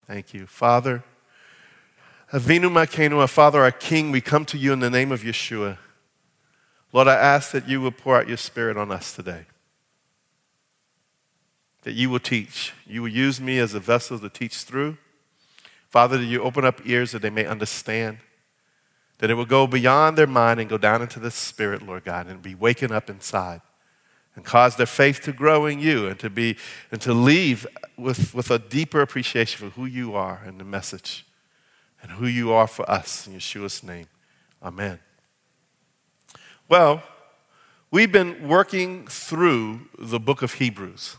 Thank you. Father, Avinu Malkeinu, our Father, our King, we come to you in the name of Yeshua. Lord, I ask that you will pour out your Spirit on us today. That you will teach. You will use me as a vessel to teach through. Father, that you open up ears that they may understand. That it will go beyond their mind and go down into the spirit, Lord God, and be waken up inside. And cause their faith to grow in you and to leave with a deeper appreciation for who you are and the message and who you are for us. In Yeshua's name, amen. Well, we've been working through the book of Hebrews.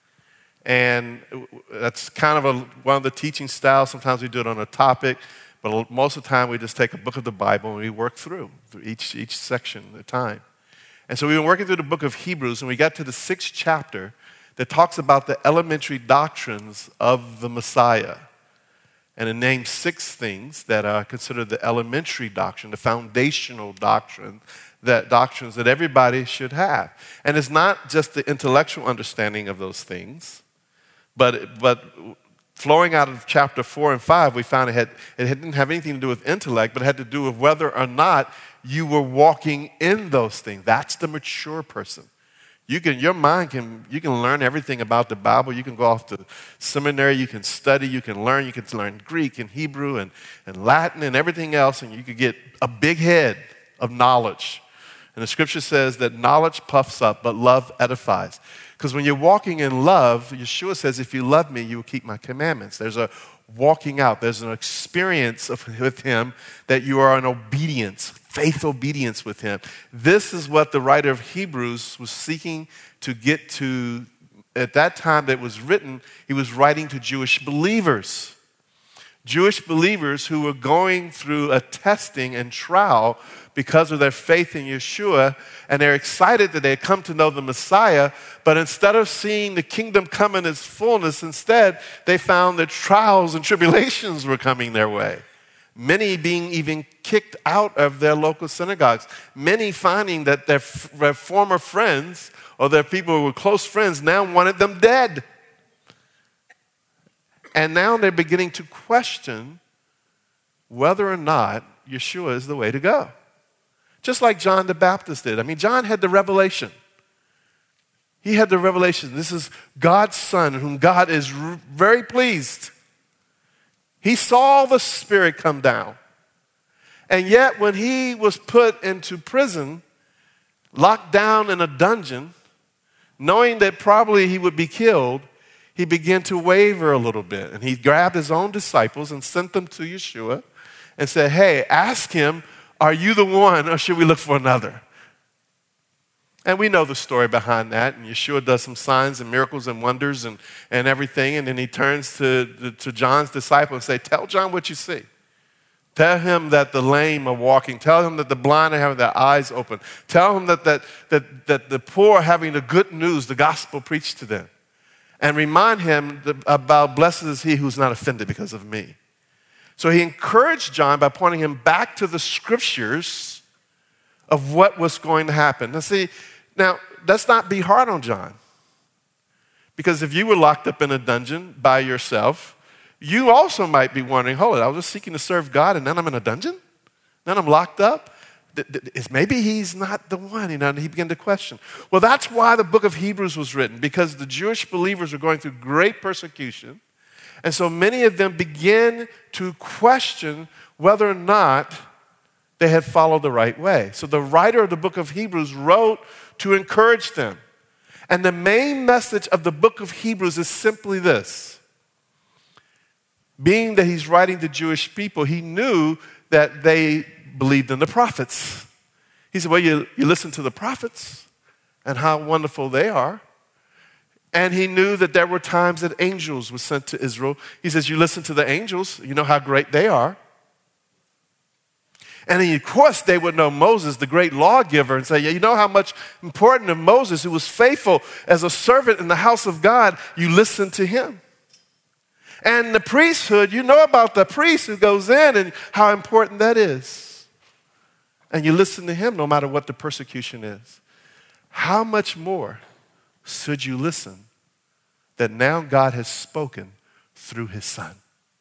And that's kind of one of the teaching styles. Sometimes we do it on a topic, but most of the time we just take a book of the Bible and we work through each section at a time. And so we've been working through the book of Hebrews, and we got to the 6th chapter that talks about the elementary doctrines of the Messiah. And it names 6 things that are considered the elementary doctrine, the foundational doctrines that everybody should have. And it's not just the intellectual understanding of those things, but flowing out of chapter 4 and 5, we found it didn't have anything to do with intellect, but it had to do with whether or not you were walking in those things. That's the mature person. You can learn everything about the Bible. You can go off to seminary, you can study, you can learn Greek and Hebrew and Latin and everything else, and you could get a big head of knowledge. And the scripture says that knowledge puffs up, but love edifies. Because when you're walking in love, Yeshua says, if you love me, you will keep my commandments. There's a walking out. There's an experience with him that you are in obedience, faith obedience with him. This is what the writer of Hebrews was seeking to get to. At that time that it was written, he was writing to Jewish believers. Jewish believers who were going through a testing and trial because of their faith in Yeshua, and they're excited that they had come to know the Messiah, but instead of seeing the kingdom come in its fullness, instead they found that trials and tribulations were coming their way. Many being even kicked out of their local synagogues. Many finding that their former friends or their people who were close friends now wanted them dead. And now they're beginning to question whether or not Yeshua is the way to go. Just like John the Baptist did. I mean, John had the revelation. He had the revelation. This is God's Son, whom God is very pleased. He saw the Spirit come down. And yet, when he was put into prison, locked down in a dungeon, knowing that probably he would be killed, he began to waver a little bit. And he grabbed his own disciples and sent them to Yeshua and said, hey, ask him, are you the one, or should we look for another? And we know the story behind that. And Yeshua does some signs and miracles and wonders and everything. And then he turns to John's disciple and says, tell John what you see. Tell him that the lame are walking. Tell him that the blind are having their eyes open. Tell him that the poor are having the good news, the gospel preached to them. And remind him about blessed is he who's not offended because of me. So he encouraged John by pointing him back to the scriptures of what was going to happen. Now, let's not be hard on John. Because if you were locked up in a dungeon by yourself, you also might be wondering, hold it, I was just seeking to serve God and then I'm in a dungeon? Then I'm locked up? Maybe he's not the one, and he began to question. Well, that's why the book of Hebrews was written, because the Jewish believers were going through great persecution. And so many of them begin to question whether or not they had followed the right way. So the writer of the book of Hebrews wrote to encourage them. And the main message of the book of Hebrews is simply this. Being that he's writing to Jewish people, he knew that they believed in the prophets. He said, well, you listen to the prophets and how wonderful they are. And he knew that there were times that angels were sent to Israel. He says, you listen to the angels, you know how great they are. And of course, they would know Moses, the great lawgiver, and say, yeah, you know how much important of Moses, who was faithful as a servant in the house of God, you listen to him. And the priesthood, you know about the priest who goes in and how important that is. And you listen to him no matter what the persecution is. How much more should you listen that now God has spoken through his Son?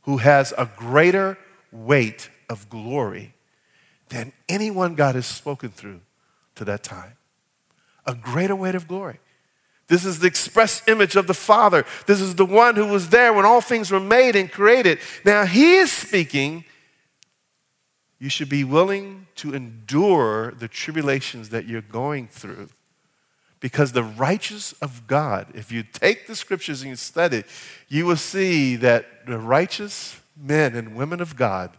who has a greater weight of glory than anyone God has spoken through to that time. A greater weight of glory. This is the express image of the Father. This is the one who was there when all things were made and created. Now he is speaking. You should be willing to endure the tribulations that you're going through. Because the righteous of God, if you take the scriptures and you study, you will see that the righteous men and women of God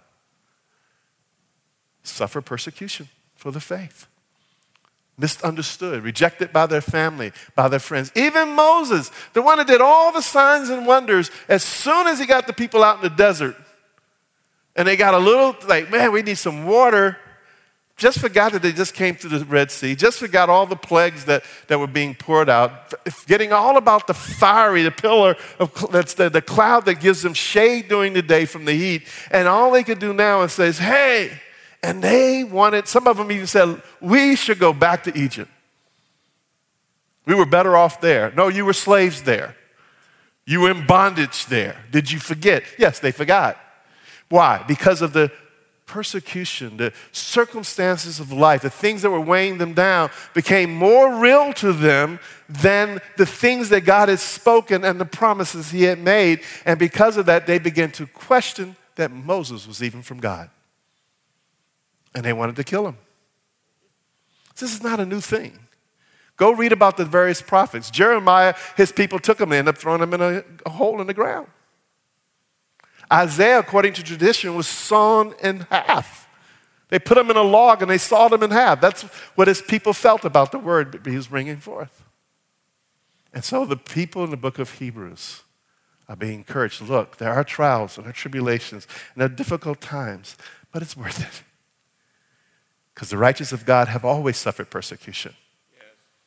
suffer persecution for the faith. Misunderstood, rejected by their family, by their friends. Even Moses, the one that did all the signs and wonders, as soon as he got the people out in the desert, and they got a little like, man, we need some water, just forgot that they just came through the Red Sea, just forgot all the plagues that were being poured out, getting all about the fiery, the pillar, that's the cloud that gives them shade during the day from the heat. And all they could do now is say, hey, and they wanted, some of them even said, we should go back to Egypt. We were better off there. No, you were slaves there. You were in bondage there. Did you forget? Yes, they forgot. Why? Because of the persecution, the circumstances of life, the things that were weighing them down became more real to them than the things that God had spoken and the promises he had made. And because of that, they began to question that Moses was even from God. And they wanted to kill him. This is not a new thing. Go read about the various prophets. Jeremiah, his people took him and ended up throwing him in a hole in the ground. Isaiah, according to tradition, was sawn in half. They put him in a log and they sawed him in half. That's what his people felt about the word that he was bringing forth. And so the people in the book of Hebrews are being encouraged. Look, there are trials and there are tribulations and there are difficult times, but it's worth it. Because the righteous of God have always suffered persecution. Yes.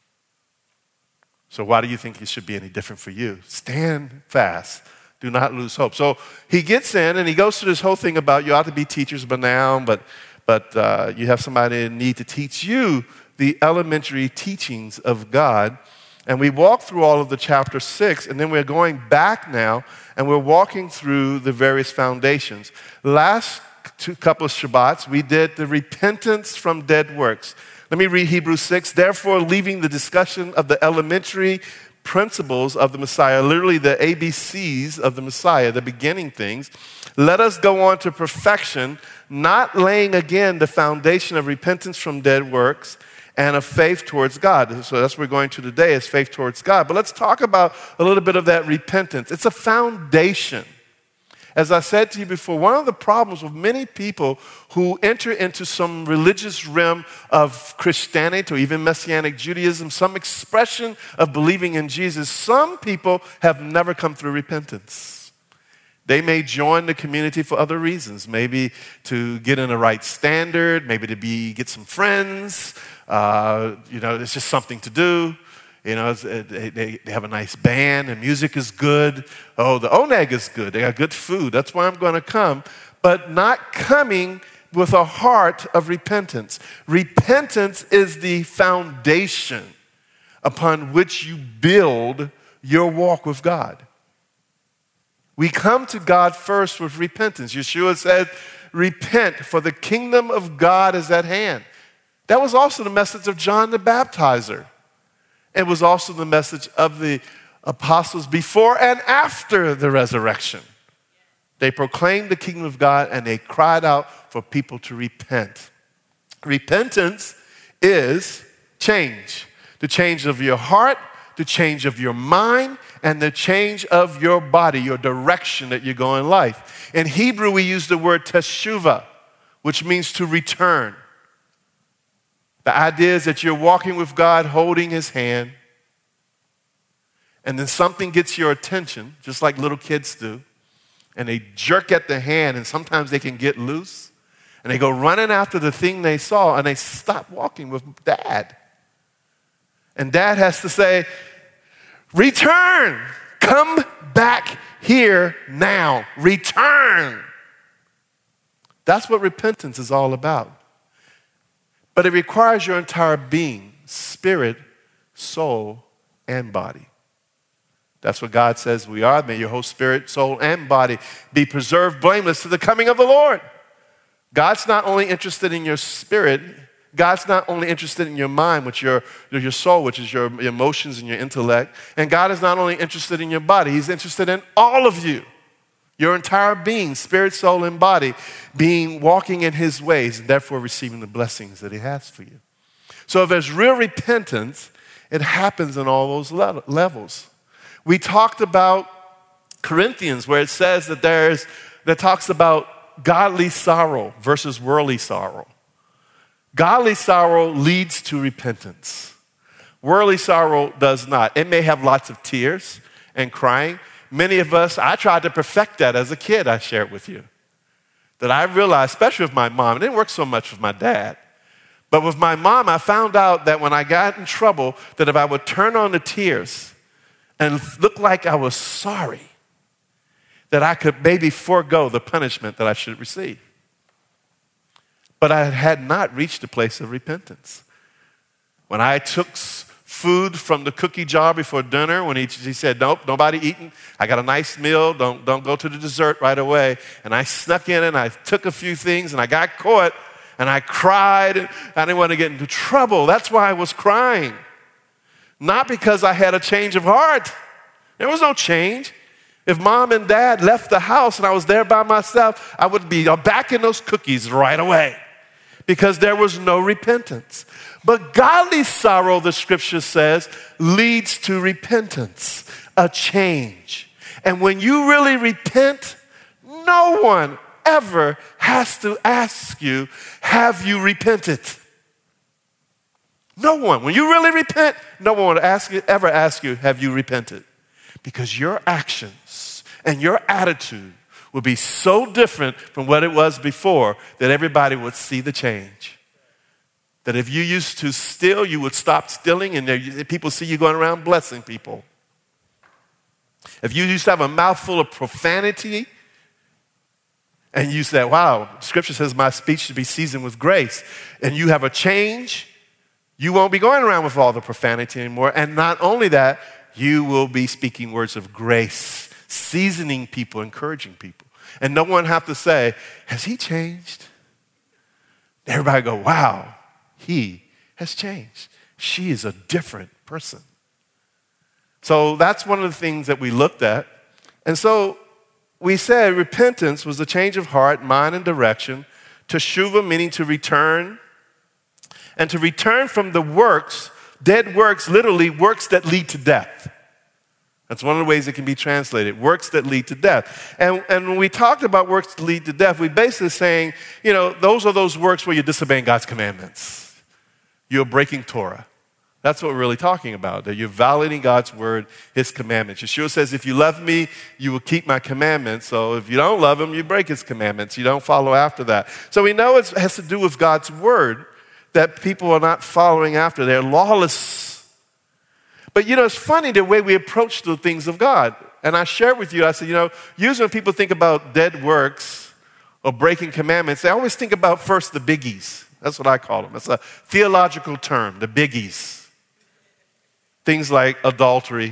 So why do you think it should be any different for you? Stand fast. Do not lose hope. So he gets in and he goes through this whole thing about you ought to be teachers by now, but you have somebody in need to teach you the elementary teachings of God. And we walk through all of the chapter 6, and then we're going back now, and we're walking through the various foundations. Last couple of Shabbats, we did the repentance from dead works. Let me read Hebrews 6. Therefore, leaving the discussion of the elementary principles of the Messiah, literally the ABCs of the Messiah, the beginning things, let us go on to perfection, not laying again the foundation of repentance from dead works and of faith towards God. So that's what we're going to today, is faith towards God. But let's talk about a little bit of that repentance. It's a foundation. As I said to you before, one of the problems with many people who enter into some religious realm of Christianity or even Messianic Judaism, some expression of believing in Jesus, some people have never come through repentance. They may join the community for other reasons, maybe to get in the right standard, maybe to get some friends. It's just something to do. They have a nice band, and music is good. Oh, the oneg is good. They got good food. That's why I'm going to come. But not coming with a heart of repentance. Repentance is the foundation upon which you build your walk with God. We come to God first with repentance. Yeshua said, repent, for the kingdom of God is at hand. That was also the message of John the Baptizer. It was also the message of the apostles before and after the resurrection. They proclaimed the kingdom of God and they cried out for people to repent. Repentance is change. The change of your heart, the change of your mind, and the change of your body, your direction that you go in life. In Hebrew, we use the word teshuvah, which means to return. The idea is that you're walking with God, holding his hand, and then something gets your attention, just like little kids do, and they jerk at the hand, and sometimes they can get loose, and they go running after the thing they saw, and they stop walking with Dad. And Dad has to say, return, come back here now, return. That's what repentance is all about. But it requires your entire being, spirit, soul, and body. That's what God says we are. May your whole spirit, soul, and body be preserved blameless to the coming of the Lord. God's not only interested in your spirit, God's not only interested in your mind, which your soul, which is your emotions and your intellect. And God is not only interested in your body, he's interested in all of you. Your entire being, spirit, soul, and body, walking in his ways, and therefore receiving the blessings that he has for you. So if there's real repentance, it happens in all those levels. We talked about Corinthians, where it says that talks about godly sorrow versus worldly sorrow. Godly sorrow leads to repentance. Worldly sorrow does not. It may have lots of tears and crying. Many of us, I tried to perfect that as a kid, I shared with you. That I realized, especially with my mom, it didn't work so much with my dad. But with my mom, I found out that when I got in trouble, that if I would turn on the tears and look like I was sorry, that I could maybe forego the punishment that I should receive. But I had not reached a place of repentance. When I took food from the cookie jar before dinner, when he said, nope, nobody eating, I got a nice meal, don't go to the dessert right away. And I snuck in and I took a few things and I got caught and I cried. And I didn't want to get into trouble. That's why I was crying. Not because I had a change of heart. There was no change. If mom and dad left the house and I was there by myself, I would be back in those cookies right away because there was no repentance. But godly sorrow, the scripture says, leads to repentance, a change. And when you really repent, no one ever has to ask you, have you repented? No one. When you really repent, no one would ever ask you, have you repented? Because your actions and your attitude will be so different from what it was before that everybody would see the change. That if you used to steal, you would stop stealing, and people see you going around blessing people. If you used to have a mouthful of profanity, and you said, wow, Scripture says my speech should be seasoned with grace, and you have a change, you won't be going around with all the profanity anymore. And not only that, you will be speaking words of grace, seasoning people, encouraging people. And no one have to say, has he changed? Everybody go, wow, he has changed. She is a different person. So that's one of the things that we looked at. And so we said repentance was a change of heart, mind, and direction. Teshuva, meaning to return. And to return from the works, dead works, literally works that lead to death. That's one of the ways it can be translated, works that lead to death. And when we talked about works that lead to death, we're basically saying, those are those works where you're disobeying God's commandments. You're breaking Torah. That's what we're really talking about, that you're violating God's word, his commandments. Yeshua says, if you love me, you will keep my commandments. So if you don't love him, you break his commandments. You don't follow after that. So we know it has to do with God's word, that people are not following after. They're lawless. But it's funny the way we approach the things of God. And I shared with you, I said, usually when people think about dead works or breaking commandments, they always think about first the biggies. That's what I call them. It's a theological term, the biggies. Things like adultery,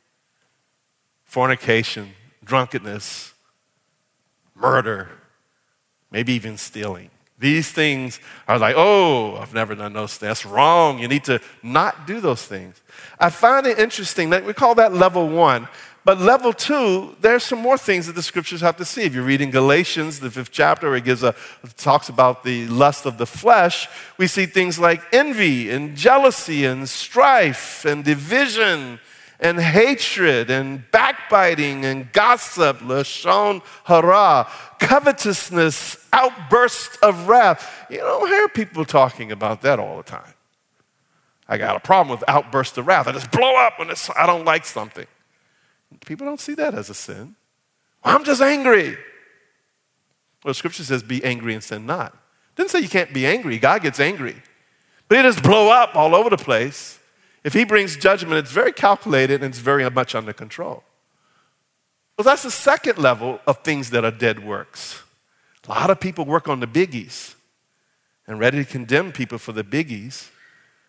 fornication, drunkenness, murder, maybe even stealing. These things are like, oh, I've never done those things. That's wrong. You need to not do those things. I find it interesting that we call that level 1. But level 2, there's some more things that the scriptures have to see. If you read in Galatians, the 5th chapter, where it talks about the lust of the flesh, we see things like envy and jealousy and strife and division and hatred and backbiting and gossip, lashon hara, covetousness, outbursts of wrath. You don't hear people talking about that all the time. I got a problem with outbursts of wrath. I just blow up when I don't like something. People don't see that as a sin. Well, I'm just angry. Well, Scripture says be angry and sin not. It didn't say you can't be angry. God gets angry. But he just blow up all over the place. If he brings judgment, it's very calculated and it's very much under control. Well, that's the second level of things that are dead works. A lot of people work on the biggies and ready to condemn people for the biggies.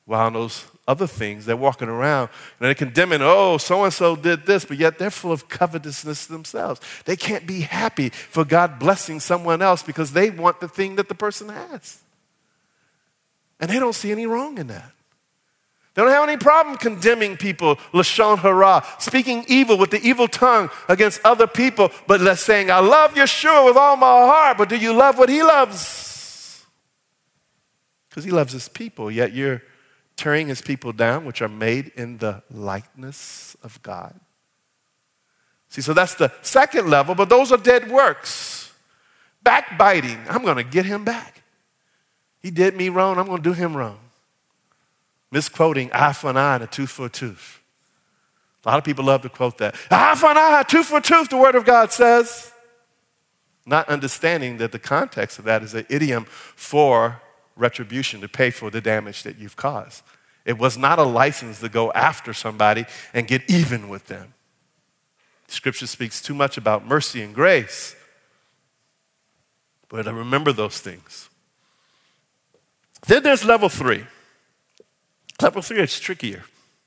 While those other things, they're walking around and they're condemning, oh, so-and-so did this, but yet they're full of covetousness themselves. They can't be happy for God blessing someone else because they want the thing that the person has. And they don't see any wrong in that. They don't have any problem condemning people, lashon hara, speaking evil with the evil tongue against other people, but let's saying, I love Yeshua with all my heart, but do you love what he loves? Because he loves his people, yet you're tearing his people down, which are made in the likeness of God. See, so that's the second level, but those are dead works. Backbiting, I'm going to get him back. He did me wrong, I'm going to do him wrong. Misquoting eye for an eye and a tooth for a tooth. A lot of people love to quote that. Eye for an eye, tooth for a tooth, the Word of God says. Not understanding that the context of that is an idiom for retribution, to pay for the damage that you've caused. It was not a license to go after somebody and get even with them. Scripture speaks too much about mercy and grace. But I remember those things. Then there's level 3. Level 3 is trickier.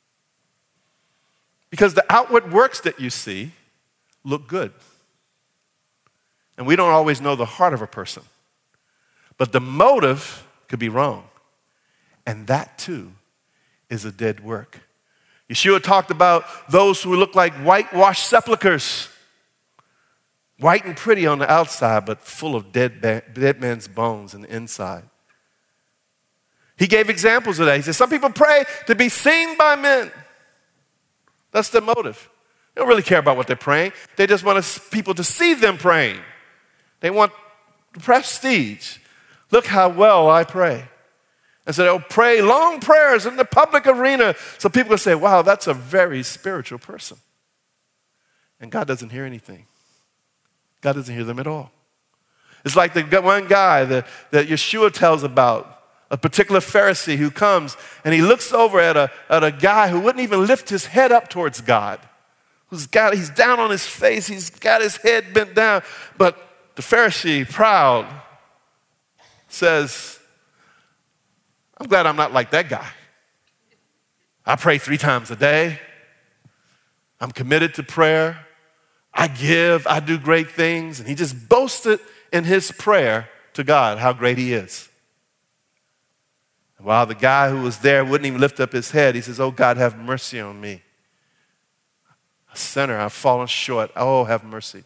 Because the outward works that you see look good. And we don't always know the heart of a person. But the motive could be wrong. And that too is a dead work. Yeshua talked about those who look like whitewashed sepulchres. White and pretty on the outside, but full of dead men's bones on the inside. He gave examples of that. He said, some people pray to be seen by men. That's their motive. They don't really care about what they're praying. They just want people to see them praying. They want prestige. Look how well I pray. And so they'll pray long prayers in the public arena so people can say, wow, that's a very spiritual person. And God doesn't hear anything. God doesn't hear them at all. It's like the one guy that Yeshua tells about, a particular Pharisee who comes and he looks over at a guy who wouldn't even lift his head up towards God. He's down on his face, he's got his head bent down. But the Pharisee, proud, says, I'm glad I'm not like that guy. I pray 3 times a day. I'm committed to prayer. I give, I do great things. And he just boasted in his prayer to God how great he is. While the guy who was there wouldn't even lift up his head, he says, oh, God, have mercy on me. A sinner, I've fallen short. Oh, have mercy.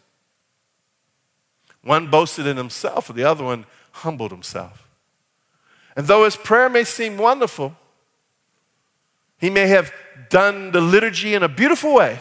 One boasted in himself, and the other one humbled himself. And though his prayer may seem wonderful, he may have done the liturgy in a beautiful way.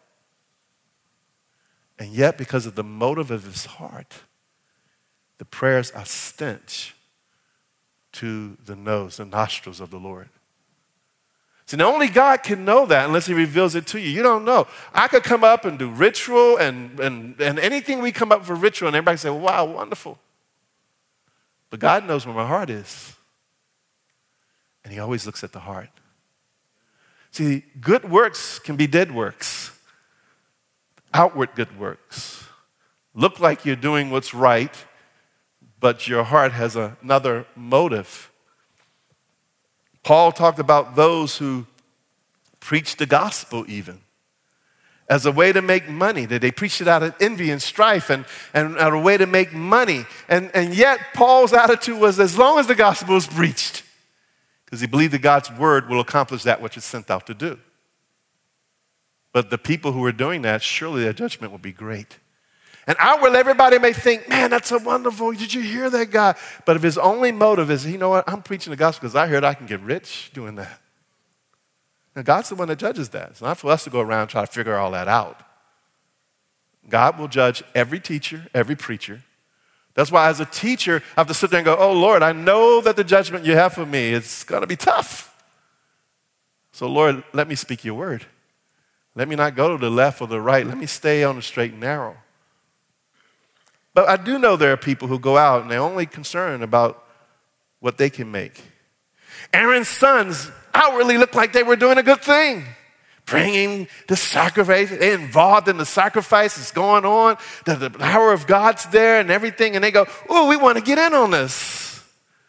And yet, because of the motive of his heart, the prayers are stench to the nose, the nostrils of the Lord. See, now only God can know that unless he reveals it to you. You don't know. I could come up and do ritual and anything we come up for ritual and everybody say, wow, wonderful. But God knows where my heart is. And he always looks at the heart. See, good works can be dead works. Outward good works. Look like you're doing what's right, but your heart has another motive. Paul talked about those who preach the gospel even as a way to make money, that they preached it out of envy and strife and a way to make money. And yet Paul's attitude was as long as the gospel is preached, because he believed that God's word will accomplish that which it's sent out to do. But the people who were doing that, surely their judgment will be great. And outwardly, everybody may think, man, that's so wonderful. Did you hear that guy? But if his only motive is, you know what, I'm preaching the gospel because I heard I can get rich doing that. Now, God's the one that judges that. It's not for us to go around and try to figure all that out. God will judge every teacher, every preacher. That's why as a teacher, I have to sit there and go, oh, Lord, I know that the judgment you have for me is going to be tough. So, Lord, let me speak your word. Let me not go to the left or the right. Let me stay on the straight and narrow. But I do know there are people who go out and they're only concerned about what they can make. Aaron's sons outwardly looked like they were doing a good thing. Bringing the sacrifice, they're involved in the sacrifices going on. The power of God's there and everything. And they go, oh, we want to get in on this.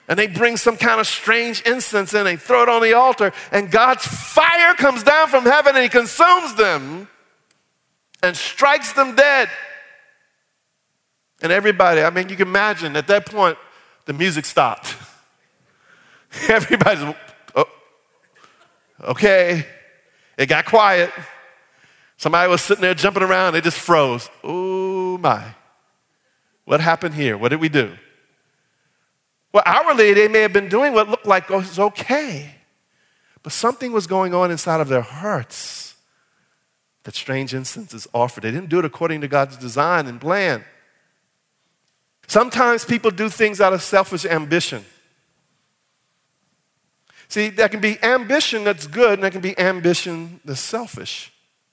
And they bring some kind of strange incense and they throw it on the altar, and God's fire comes down from heaven and he consumes them and strikes them dead. And everybody, I mean, you can imagine at that point, the music stopped. Everybody's, oh, okay. It got quiet. Somebody was sitting there jumping around. They just froze. Oh, my. What happened here? What did we do? Well, outwardly, they may have been doing what looked like it was okay. But something was going on inside of their hearts that strange incenses offered. They didn't do it according to God's design and plan. Sometimes people do things out of selfish ambition. See, there can be ambition that's good, and there can be ambition that's selfish.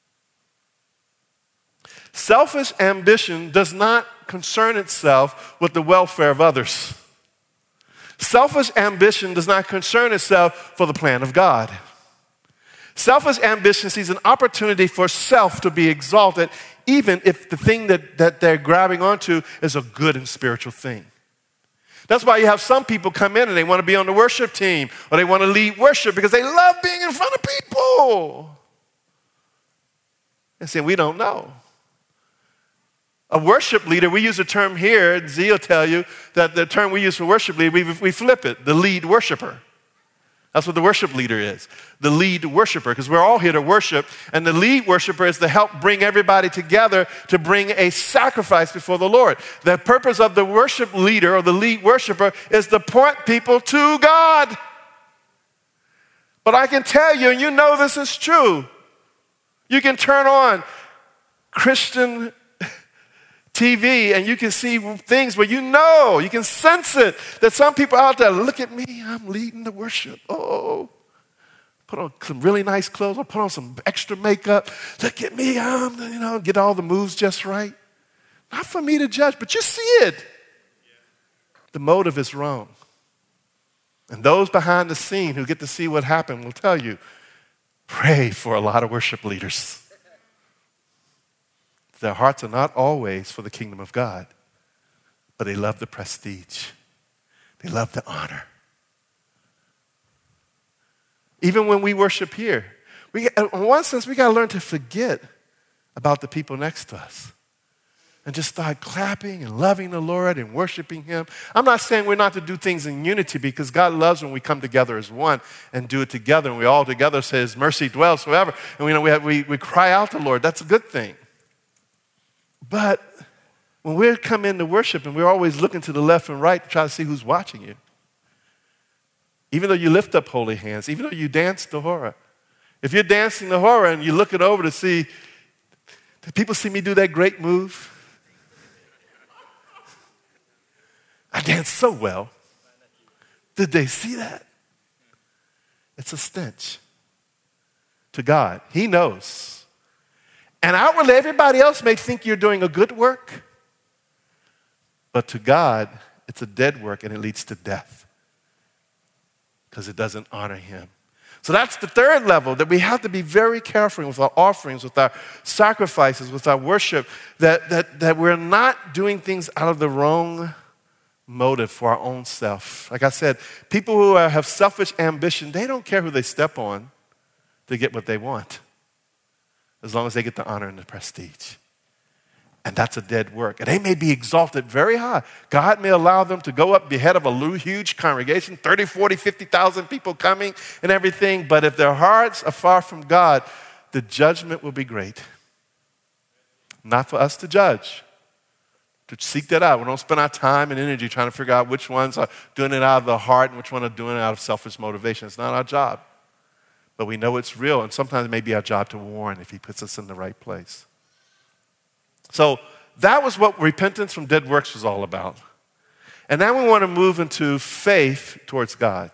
Selfish ambition does not concern itself with the welfare of others. Selfish ambition does not concern itself for the plan of God. Selfish ambition sees an opportunity for self to be exalted, even if the thing that they're grabbing onto is a good and spiritual thing. That's why you have some people come in and they want to be on the worship team or they want to lead worship because they love being in front of people. And say, we don't know. A worship leader, we use a term here, Z will tell you that the term we use for worship leader, we flip it, the lead worshiper. That's what the worship leader is, the lead worshiper, because we're all here to worship, and the lead worshiper is to help bring everybody together to bring a sacrifice before the Lord. The purpose of the worship leader or the lead worshiper is to point people to God. But I can tell you, and you know this is true, you can turn on Christian TV and you can see things where you can sense it, that some people out there, look at me, I'm leading the worship. Oh, put on some really nice clothes, or put on some extra makeup. Look at me, I'm, get all the moves just right. Not for me to judge, but you see it. The motive is wrong. And those behind the scene who get to see what happened will tell you, pray for a lot of worship leaders. Their hearts are not always for the kingdom of God, but they love the prestige. They love the honor. Even when we worship here, in one sense, we got to learn to forget about the people next to us and just start clapping and loving the Lord and worshiping Him. I'm not saying we're not to do things in unity, because God loves when we come together as one and do it together, and we all together say His mercy dwells forever. And we cry out to the Lord. That's a good thing. But when we come into worship and we're always looking to the left and right to try to see who's watching you, even though you lift up holy hands, even though you dance the horror, if you're dancing the horror and you're looking over to see, did people see me do that great move? I dance so well. Did they see that? It's a stench to God. He knows. And outwardly, everybody else may think you're doing a good work, but to God, it's a dead work and it leads to death because it doesn't honor Him. So that's the third level, that we have to be very careful with our offerings, with our sacrifices, with our worship, that we're not doing things out of the wrong motive for our own self. Like I said, people who have selfish ambition, they don't care who they step on to get what they want, as long as they get the honor and the prestige. And that's a dead work. And they may be exalted very high. God may allow them to go up, be head of a huge congregation, 30, 40, 50,000 people coming and everything. But if their hearts are far from God, the judgment will be great. Not for us to judge, to seek that out. We don't spend our time and energy trying to figure out which ones are doing it out of the heart and which ones are doing it out of selfish motivation. It's not our job. But we know it's real, and sometimes it may be our job to warn if He puts us in the right place. So that was what repentance from dead works was all about. And now we want to move into faith towards God.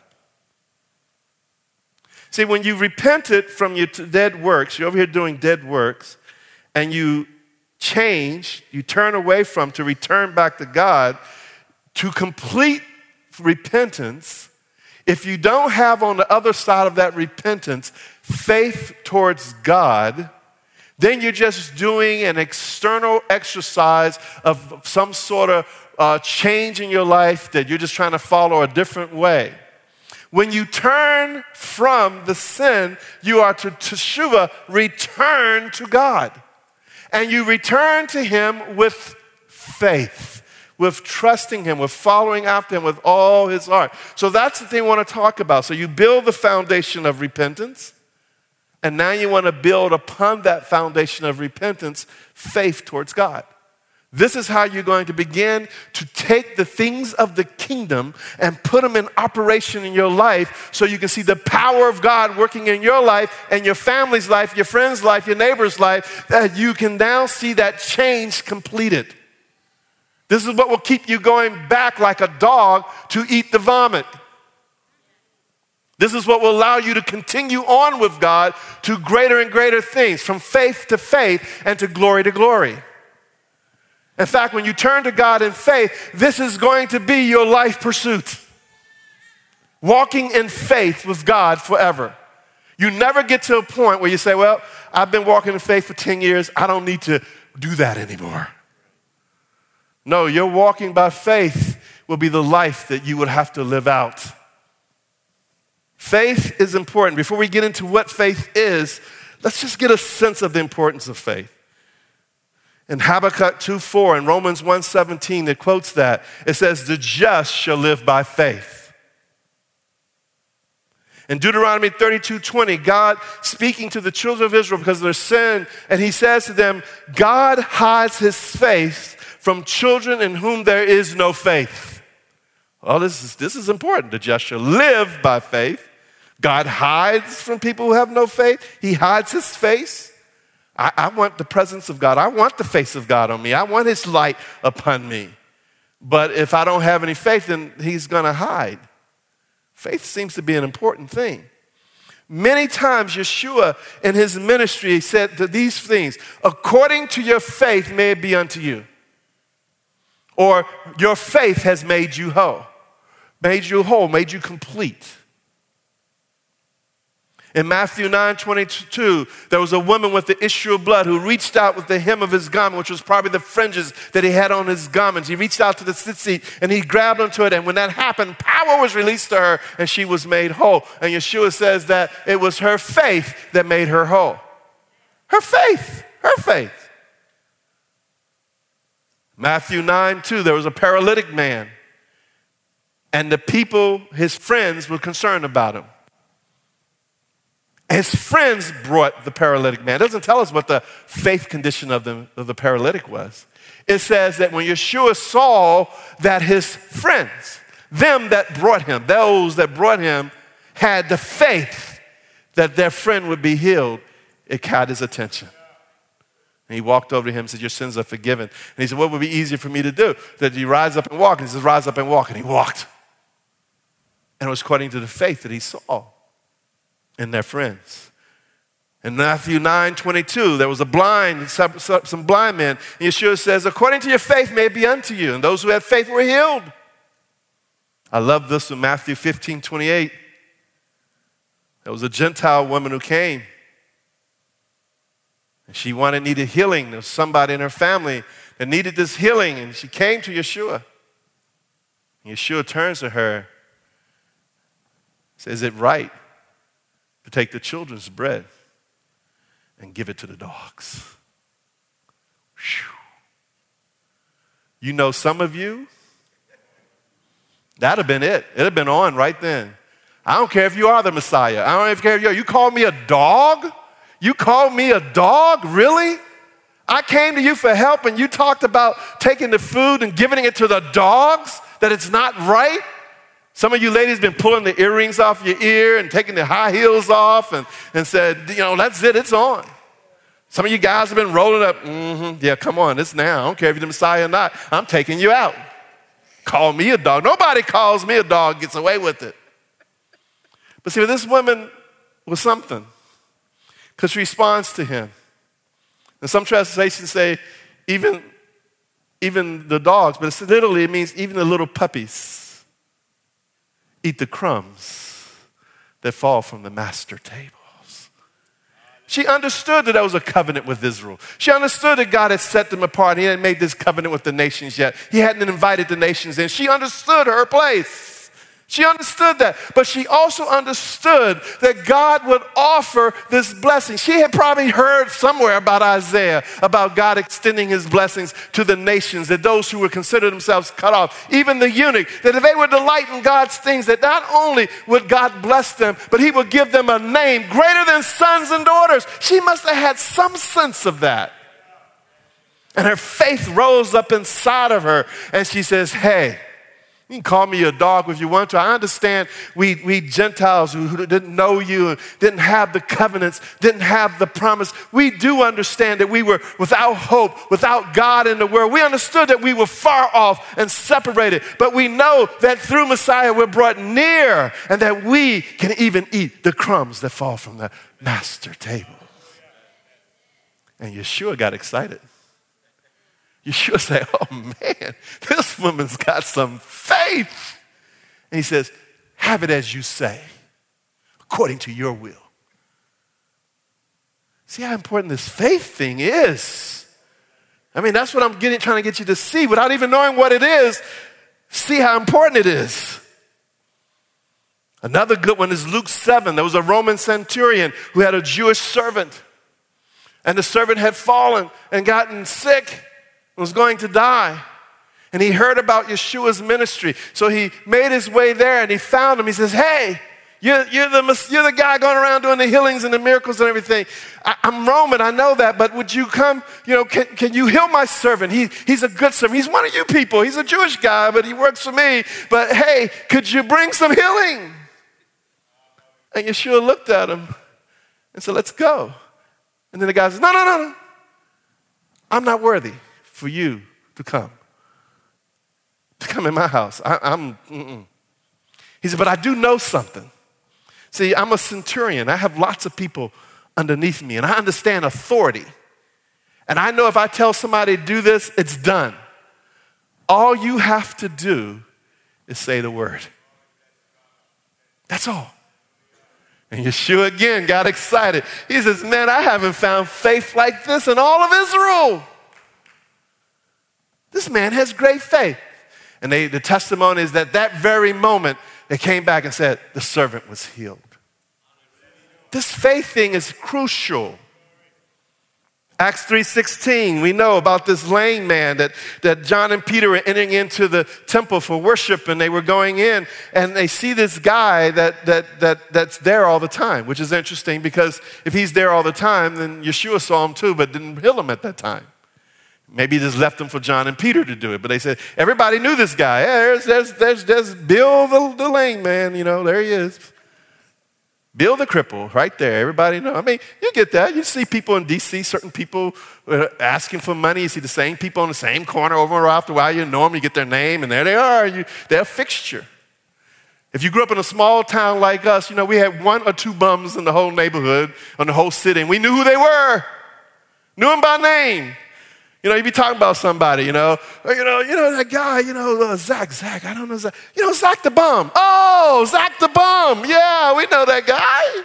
See, when you repented from your dead works, you're over here doing dead works, and you change, you turn away from, to return back to God, to complete repentance. If you don't have on the other side of that repentance faith towards God, then you're just doing an external exercise of some sort of change in your life that you're just trying to follow a different way. When you turn from the sin, you are to teshuva, return to God. And you return to him with faith, with trusting him, with following after him with all his heart. So that's the thing I want to talk about. So you build the foundation of repentance, and now you want to build upon that foundation of repentance, faith towards God. This is how you're going to begin to take the things of the kingdom and put them in operation in your life so you can see the power of God working in your life and your family's life, your friend's life, your neighbor's life, that you can now see that change completed. This is what will keep you going back like a dog to eat the vomit. This is what will allow you to continue on with God to greater and greater things, from faith to faith and to glory. In fact, when you turn to God in faith, this is going to be your life pursuit. Walking in faith with God forever. You never get to a point where you say, well, I've been walking in faith for 10 years. I don't need to do that anymore. No, your walking by faith will be the life that you would have to live out. Faith is important. Before we get into what faith is, let's just get a sense of the importance of faith. In Habakkuk 2:4 and Romans 1:17, it quotes that. It says, the just shall live by faith. In Deuteronomy 32:20, God speaking to the children of Israel because of their sin, and he says to them, God hides his face from children in whom there is no faith. Well, this is important. The just shall live by faith. God hides from people who have no faith. He hides his face. I want the presence of God. I want the face of God on me. I want his light upon me. But if I don't have any faith, then he's going to hide. Faith seems to be an important thing. Many times Yeshua in his ministry said to these things, according to your faith may it be unto you. Or your faith has made you whole, made you complete. In Matthew 9:22, there was a woman with the issue of blood who reached out with the hem of his garment, which was probably the fringes that he had on his garments. He reached out to the tzitzit and he grabbed onto it. And when that happened, power was released to her and she was made whole. And Yeshua says that it was her faith that made her whole. Her faith. Matthew 9:2, there was a paralytic man. And the people, his friends, were concerned about him. His friends brought the paralytic man. It doesn't tell us what the faith condition of the paralytic was. It says that when Yeshua saw that his friends, those that brought him, had the faith that their friend would be healed, it caught his attention. And he walked over to him and said, your sins are forgiven. And he said, what would be easier for me to do? That you rise up and walk. And he says, rise up and walk. And he walked. And it was according to the faith that he saw in their friends. In Matthew 9:22, there was some blind men. And Yeshua says, according to your faith may it be unto you. And those who had faith were healed. I love this in Matthew 15:28. There was a Gentile woman who came. And she needed healing. There was somebody in her family that needed this healing. And she came to Yeshua. And Yeshua turns to her and says, is it right to take the children's bread and give it to the dogs? Whew. You know, some of you, that'd have been it. It'd have been on right then. I don't care if you are the Messiah. I don't care if you call me a dog? You call me a dog? Really? I came to you for help and you talked about taking the food and giving it to the dogs, that it's not right? Some of you ladies been pulling the earrings off your ear and taking the high heels off and said, that's it, it's on. Some of you guys have been rolling up, yeah, come on, it's now. I don't care if you're the Messiah or not. I'm taking you out. Call me a dog. Nobody calls me a dog, gets away with it. But see, this woman was something because she responds to him. And some translations say even the dogs, but literally it means even the little puppies eat the crumbs that fall from the master tables. She understood that there was a covenant with Israel. She understood that God had set them apart. He hadn't made this covenant with the nations yet. He hadn't invited the nations in. She understood her place. She understood that. But she also understood that God would offer this blessing. She had probably heard somewhere about Isaiah, about God extending his blessings to the nations, that those who would consider themselves cut off, even the eunuch, that if they would delight in God's things, that not only would God bless them, but he would give them a name greater than sons and daughters. She must have had some sense of that. And her faith rose up inside of her, and she says, hey, you can call me a dog if you want to. I understand we Gentiles who didn't know you, didn't have the covenants, didn't have the promise. We do understand that we were without hope, without God in the world. We understood that we were far off and separated. But we know that through Messiah we're brought near and that we can even eat the crumbs that fall from the master table. And Yeshua got excited. Yeshua said, oh man, this woman's got some faith. And he says, have it as you say, according to your will. See how important this faith thing is. I mean, that's what I'm trying to get you to see. Without even knowing what it is, see how important it is. Another good one is Luke 7. There was a Roman centurion who had a Jewish servant. And the servant had fallen and gotten sick. Was going to die. And he heard about Yeshua's ministry. So he made his way there and he found him. He says, hey, you're the guy going around doing the healings and the miracles and everything. I'm Roman, I know that, but would you come, can you heal my servant? He's a good servant. He's one of you people. He's a Jewish guy, but he works for me. But hey, could you bring some healing? And Yeshua looked at him and said, let's go. And then the guy says, no. I'm not worthy for you to come in my house. He said, but I do know something. See, I'm a centurion. I have lots of people underneath me, and I understand authority. And I know if I tell somebody to do this, it's done. All you have to do is say the word. That's all. And Yeshua again got excited. He says, man, I haven't found faith like this in all of Israel. This man has great faith. And the testimony is that very moment, they came back and said, the servant was healed. This faith thing is crucial. Acts 3:16, we know about this lame man that John and Peter were entering into the temple for worship, and they were going in, and they see this guy that's there all the time, which is interesting because if he's there all the time, then Yeshua saw him too, but didn't heal him at that time. Maybe just left them for John and Peter to do it. But they said, everybody knew this guy. Yeah, there's Bill the lame man, there he is. Bill the cripple, right there. Everybody know. I mean, you get that. You see people in D.C., certain people asking for money. You see the same people on the same corner over and after a while. You know them, you get their name, and there they are. They're a fixture. If you grew up in a small town like us, we had one or two bums in the whole neighborhood, in the whole city, and we knew who they were. Knew them by name. You'd be talking about somebody, that guy, Zach, I don't know Zach. Zach the bum. Oh, Zach the bum. Yeah, we know that guy.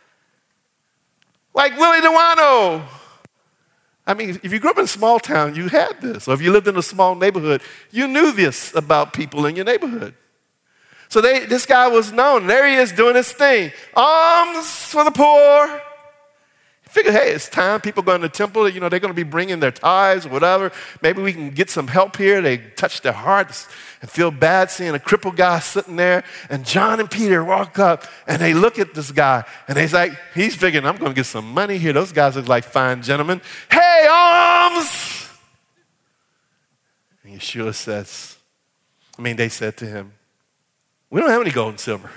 Like Willie DeWano. I mean, if you grew up in a small town, you had this. Or if you lived in a small neighborhood, you knew this about people in your neighborhood. So this guy was known. There he is doing his thing. Alms for the poor. Figure, hey, it's time. People go in the temple, they're going to be bringing their tithes or whatever. Maybe we can get some help here. They touch their hearts and feel bad seeing a crippled guy sitting there. And John and Peter walk up and they look at this guy and he's figuring, I'm going to get some money here. Those guys look like fine gentlemen. Hey, alms! And Yeshua they said to him, we don't have any gold and silver,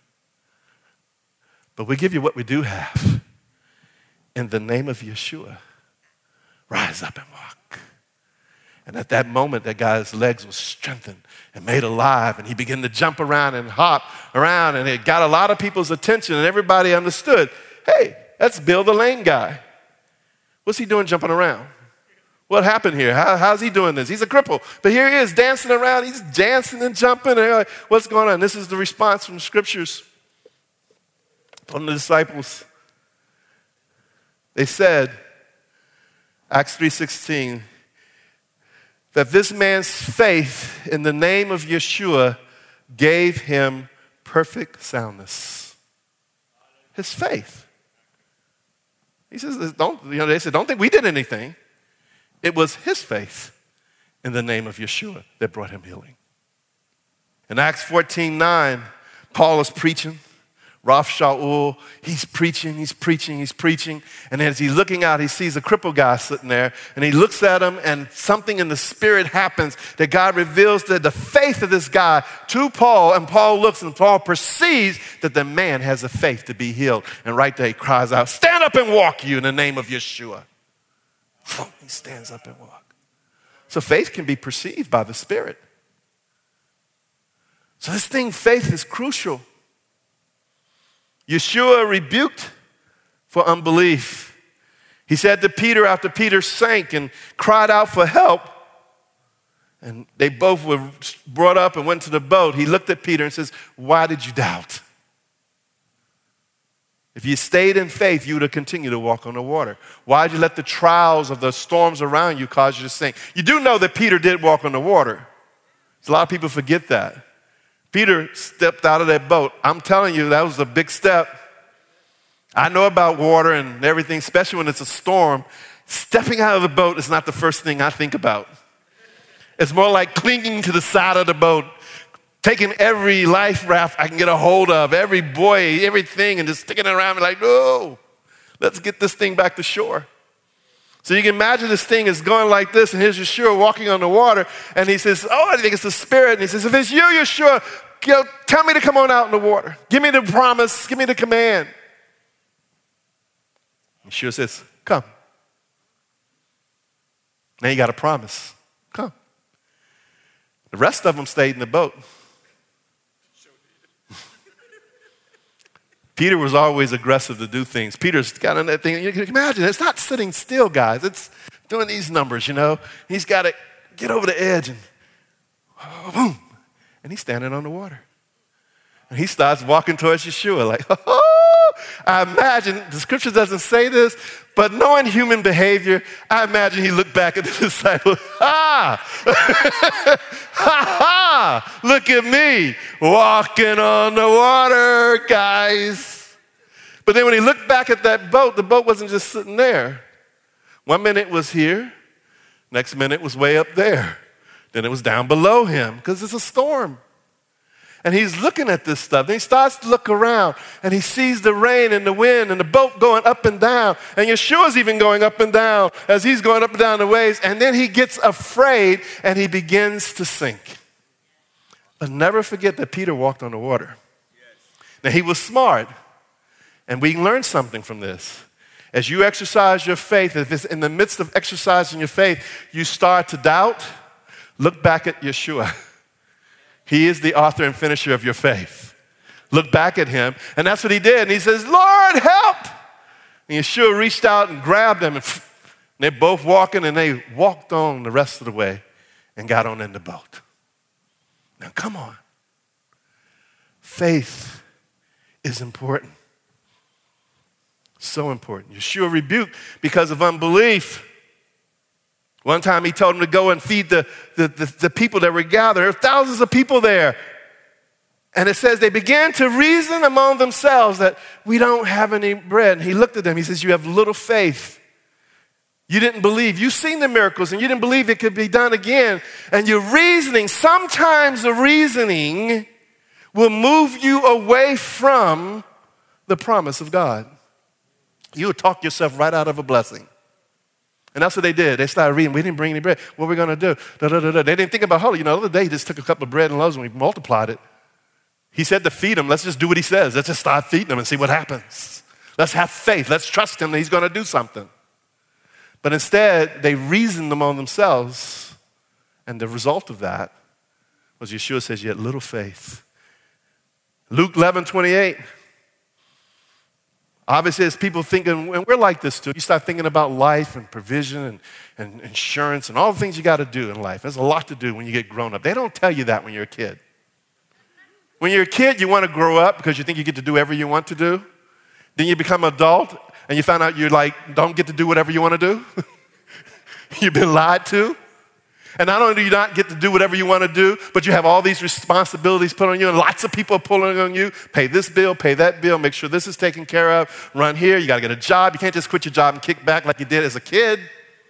but we give you what we do have. In the name of Yeshua, rise up and walk. And at that moment, that guy's legs were strengthened and made alive, and he began to jump around and hop around, and it got a lot of people's attention, and everybody understood, hey, that's Bill the lame guy. What's he doing jumping around? What happened here? How's he doing this? He's a cripple, but here he is dancing around. He's dancing and jumping, and they're like, what's going on? This is the response from the scriptures from the disciples. They said, Acts 3:16, that this man's faith in the name of Yeshua gave him perfect soundness. His faith. He says, they said, don't think we did anything. It was his faith in the name of Yeshua that brought him healing. In Acts 14:9, Paul is preaching. Rav Shaul, he's preaching. And as he's looking out, he sees a crippled guy sitting there. And he looks at him, and something in the spirit happens that God reveals that the faith of this guy to Paul. And Paul looks, and Paul perceives that the man has the faith to be healed. And right there he cries out, stand up and walk, you, in the name of Yeshua. He stands up and walks. So faith can be perceived by the Spirit. So this thing, faith, is crucial. Yeshua rebuked for unbelief. He said to Peter after Peter sank and cried out for help, and they both were brought up and went to the boat. He looked at Peter and says, why did you doubt? If you stayed in faith, you would have continued to walk on the water. Why did you let the trials of the storms around you cause you to sink? You do know that Peter did walk on the water. So a lot of people forget that. Peter stepped out of that boat. I'm telling you, that was a big step. I know about water and everything, especially when it's a storm. Stepping out of the boat is not the first thing I think about. It's more like clinging to the side of the boat, taking every life raft I can get a hold of, every buoy, everything, and just sticking it around me like, no, let's get this thing back to shore. So you can imagine this thing is going like this, and here's Yeshua walking on the water, and he says, oh, I think it's the Spirit. And he says, if it's you, Yeshua, tell me to come on out in the water. Give me the promise. Give me the command. Yeshua says, come. Now you got a promise. Come. The rest of them stayed in the boat. Peter was always aggressive to do things. Peter's got on that thing. You can imagine, it's not sitting still, guys. It's doing these numbers, you know. He's got to get over the edge and boom. And he's standing on the water. And he starts walking towards Yeshua like, oh, I imagine, the scripture doesn't say this, but knowing human behavior, I imagine he looked back at the disciples, ha ha, look at me walking on the water, guys. But then when he looked back at that boat, the boat wasn't just sitting there. 1 minute it was here, next minute it was way up there. Then it was down below him because it's a storm. And he's looking at this stuff. Then he starts to look around, and he sees the rain and the wind and the boat going up and down. And Yeshua's even going up and down as he's going up and down the waves. And then he gets afraid, and he begins to sink. But never forget that Peter walked on the water. Now, he was smart, and we learned something from this. As you exercise your faith, if it's in the midst of exercising your faith, you start to doubt, look back at Yeshua. He is the author and finisher of your faith. Look back at him. And that's what he did. And he says, Lord, help. And Yeshua reached out and grabbed him. And they're both walking, and they walked on the rest of the way and got on in the boat. Now, come on. Faith is important. So important. Yeshua rebuked because of unbelief. One time he told them to go and feed the people that were gathered. There were thousands of people there. And it says they began to reason among themselves that we don't have any bread. And he looked at them. He says, you have little faith. You didn't believe. You've seen the miracles and you didn't believe it could be done again. And you're reasoning. Sometimes the reasoning will move you away from the promise of God. You'll talk yourself right out of a blessing. And that's what they did. They started reading. We didn't bring any bread. What are we going to do? They didn't think about, the other day he just took a couple of bread and loaves and we multiplied it. He said to feed them. Let's just do what he says. Let's just start feeding them and see what happens. Let's have faith. Let's trust him that he's going to do something. But instead, they reasoned among themselves. And the result of that was Yeshua says, you had little faith. Luke 11:28. Obviously, as people thinking, and we're like this too, you start thinking about life and provision and insurance and all the things you got to do in life. There's a lot to do when you get grown up. They don't tell you that when you're a kid. When you're a kid, you want to grow up because you think you get to do whatever you want to do. Then you become an adult, and you found out you don't get to do whatever you want to do? You've been lied to. And not only do you not get to do whatever you want to do, but you have all these responsibilities put on you, and lots of people are pulling on you. Pay this bill, pay that bill, make sure this is taken care of, run here, you got to get a job. You can't just quit your job and kick back like you did as a kid.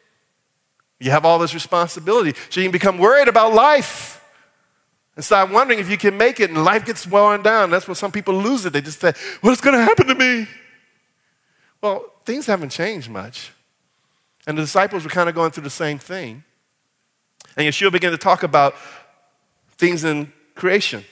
You have all this responsibility. So you can become worried about life and start wondering if you can make it, and life gets worn down. That's when some people lose it. They just say, what's going to happen to me? Well, things haven't changed much. And the disciples were kind of going through the same thing. And Yeshua began to talk about things in creation.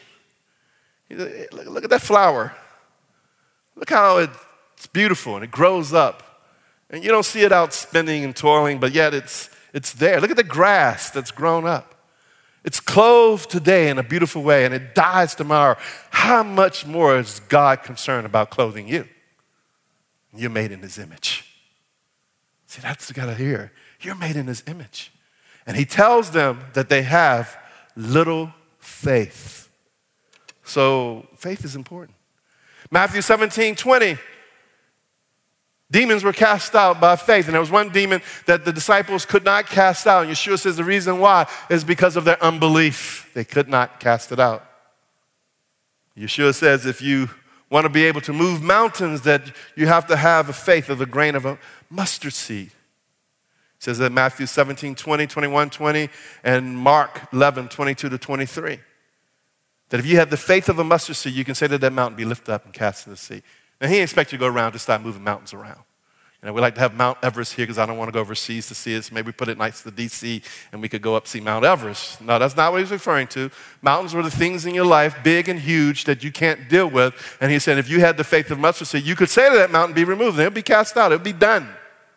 Look at that flower. Look how it's beautiful and it grows up. And you don't see it out spinning and toiling, but yet it's there. Look at the grass that's grown up. It's clothed today in a beautiful way and it dies tomorrow. How much more is God concerned about clothing you? You're made in His image. See, that's what you got to hear. You're made in His image. And He tells them that they have little faith. So faith is important. Matthew 17:20. Demons were cast out by faith. And there was one demon that the disciples could not cast out. And Yeshua says the reason why is because of their unbelief. They could not cast it out. Yeshua says if you want to be able to move mountains, that you have to have a faith of the grain of a mustard seed. It says that Matthew 17:20, 21:20, and Mark 11:22-23. That if you have the faith of a mustard seed, you can say to that mountain, be lifted up and cast in the sea. Now, He expects you to go around to start moving mountains around. We like to have Mount Everest here because I don't want to go overseas to see it. So maybe we put it next to D.C. and we could go up see Mount Everest. No, that's not what He's referring to. Mountains were the things in your life, big and huge, that you can't deal with. And He said if you had the faith of mustard seed, you could say to that mountain, be removed, and it would be cast out. It would be done.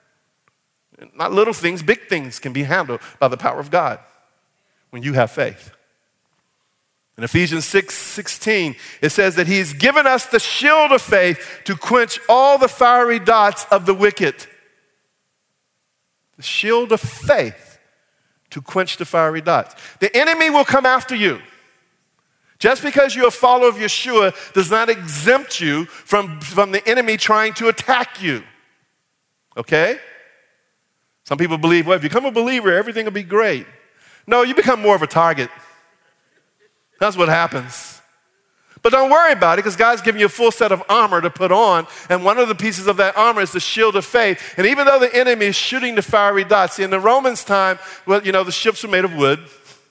Not little things, big things can be handled by the power of God when you have faith. In Ephesians 6:16, it says that He's given us the shield of faith to quench all the fiery darts of the wicked. The shield of faith to quench the fiery darts. The enemy will come after you. Just because you're a follower of Yeshua does not exempt you from the enemy trying to attack you. Okay? Some people believe, well, if you become a believer, everything will be great. No, you become more of a target. That's what happens. But don't worry about it because God's giving you a full set of armor to put on. And one of the pieces of that armor is the shield of faith. And even though the enemy is shooting the fiery dots, see, in the Romans' time, well, the ships were made of wood.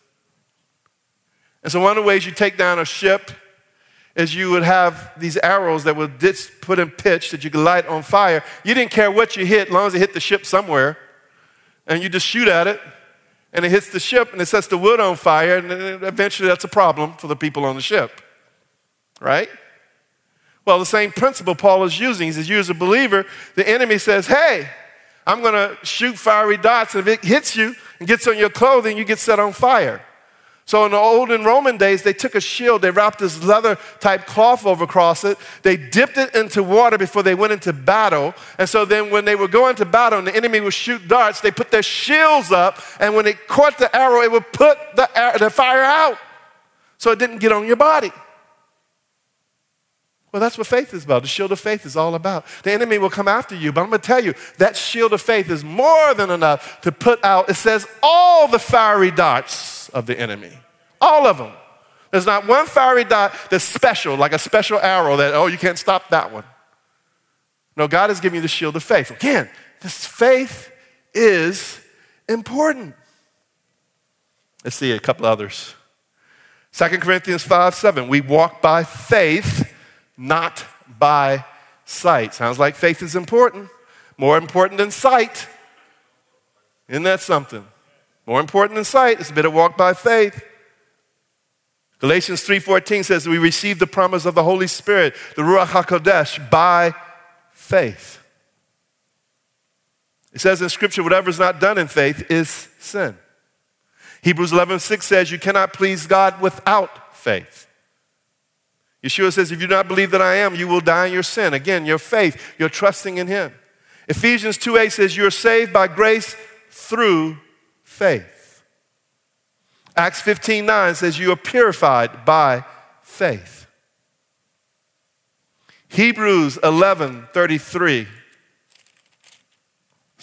And so one of the ways you take down a ship is you would have these arrows that would put in pitch that you could light on fire. You didn't care what you hit, as long as it hit the ship somewhere. And you just shoot at it. And it hits the ship and it sets the wood on fire, and then eventually that's a problem for the people on the ship, right? Well, the same principle Paul is using. He says, you as a believer, the enemy says, hey, I'm going to shoot fiery dots, and if it hits you and gets on your clothing, you get set on fire. So in the olden Roman days, they took a shield, they wrapped this leather-type cloth over across it, they dipped it into water before they went into battle, and so then when they were going to battle and the enemy would shoot darts, they put their shields up, and when it caught the arrow, it would put the fire out, so it didn't get on your body. Well, that's what faith is about. The shield of faith is all about. The enemy will come after you, but I'm going to tell you, that shield of faith is more than enough to put out, it says, all the fiery darts of the enemy. All of them. There's not one fiery dot that's special, like a special arrow that, you can't stop that one. No, God has given you the shield of faith. Again, this faith is important. Let's see a couple others. 2 Corinthians 5:7, we walk by faith, not by sight. Sounds like faith is important. More important than sight. Isn't that something? More important than sight. It's a bit of walk by faith. Galatians 3:14 says we receive the promise of the Holy Spirit, the Ruach HaKodesh, by faith. It says in Scripture, whatever is not done in faith is sin. Hebrews 11:6 says you cannot please God without faith. Yeshua says, if you do not believe that I am, you will die in your sin. Again, your faith, you're trusting in Him. Ephesians 2:8 says you are saved by grace through faith. Acts 15:9 says you are purified by faith. Hebrews 11:33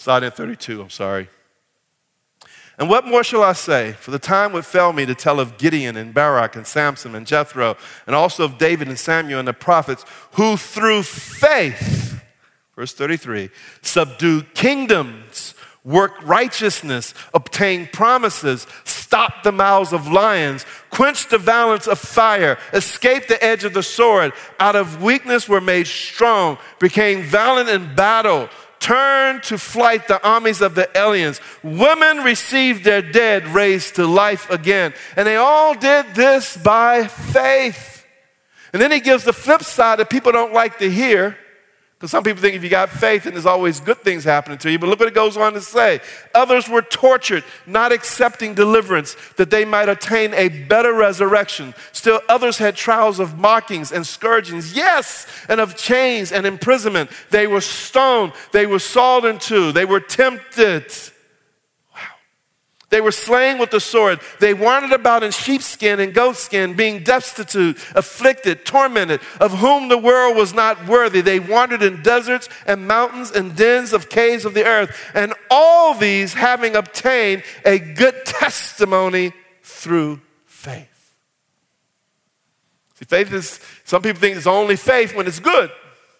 Starting at 32, I'm sorry. And what more shall I say? For the time would fail me to tell of Gideon and Barak and Samson and Jethro, and also of David and Samuel and the prophets, who through faith, verse 33, subdued kingdoms, worked righteousness, obtained promises, stopped the mouths of lions, quenched the violence of fire, escaped the edge of the sword, out of weakness were made strong, became valiant in battle, turned to flight the armies of the aliens. Women received their dead raised to life again. And they all did this by faith. And then he gives the flip side that people don't like to hear, because some people think if you got faith, then there's always good things happening to you. But look what it goes on to say. Others were tortured, not accepting deliverance, that they might attain a better resurrection. Still others had trials of mockings and scourgings, yes, and of chains and imprisonment. They were stoned. They were sawed in two. They were tempted. They were slain with the sword. They wandered about in sheepskin and goatskin, being destitute, afflicted, tormented, of whom the world was not worthy. They wandered in deserts and mountains and dens of caves of the earth. And all these having obtained a good testimony through faith. See, faith is, some people think it's only faith when it's good.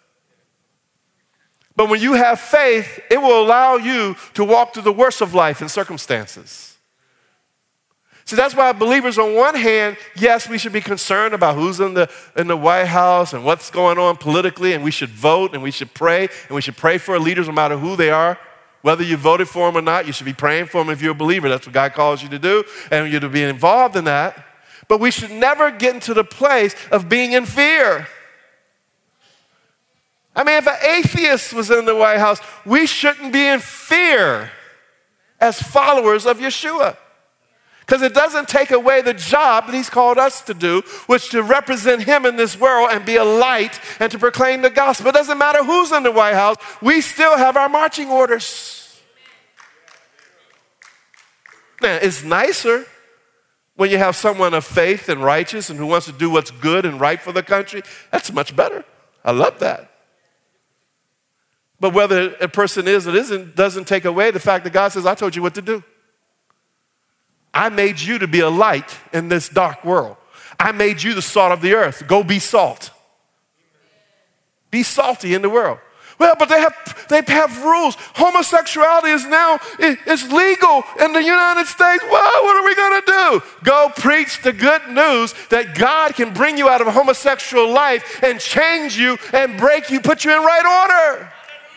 But when you have faith, it will allow you to walk through the worst of life and circumstances. See, that's why believers, on one hand, yes, we should be concerned about who's in the White House and what's going on politically, and we should vote and we should pray, and we should pray for our leaders no matter who they are. Whether you voted for them or not, you should be praying for them if you're a believer. That's what God calls you to do, and you're to be involved in that. But we should never get into the place of being in fear. I mean, if an atheist was in the White House, we shouldn't be in fear as followers of Yeshua. Because it doesn't take away the job that he's called us to do, which to represent him in this world and be a light and to proclaim the gospel. It doesn't matter who's in the White House, we still have our marching orders. Now, it's nicer when you have someone of faith and righteous and who wants to do what's good and right for the country. That's much better. I love that. But whether a person is or isn't doesn't take away the fact that God says, I told you what to do. I made you to be a light in this dark world. I made you the salt of the earth. Go be salt. Be salty in the world. Well, but they have rules. Homosexuality is now, it's legal in the United States. Well, what are we going to do? Go preach the good news that God can bring you out of a homosexual life and change you and break you, put you in right order.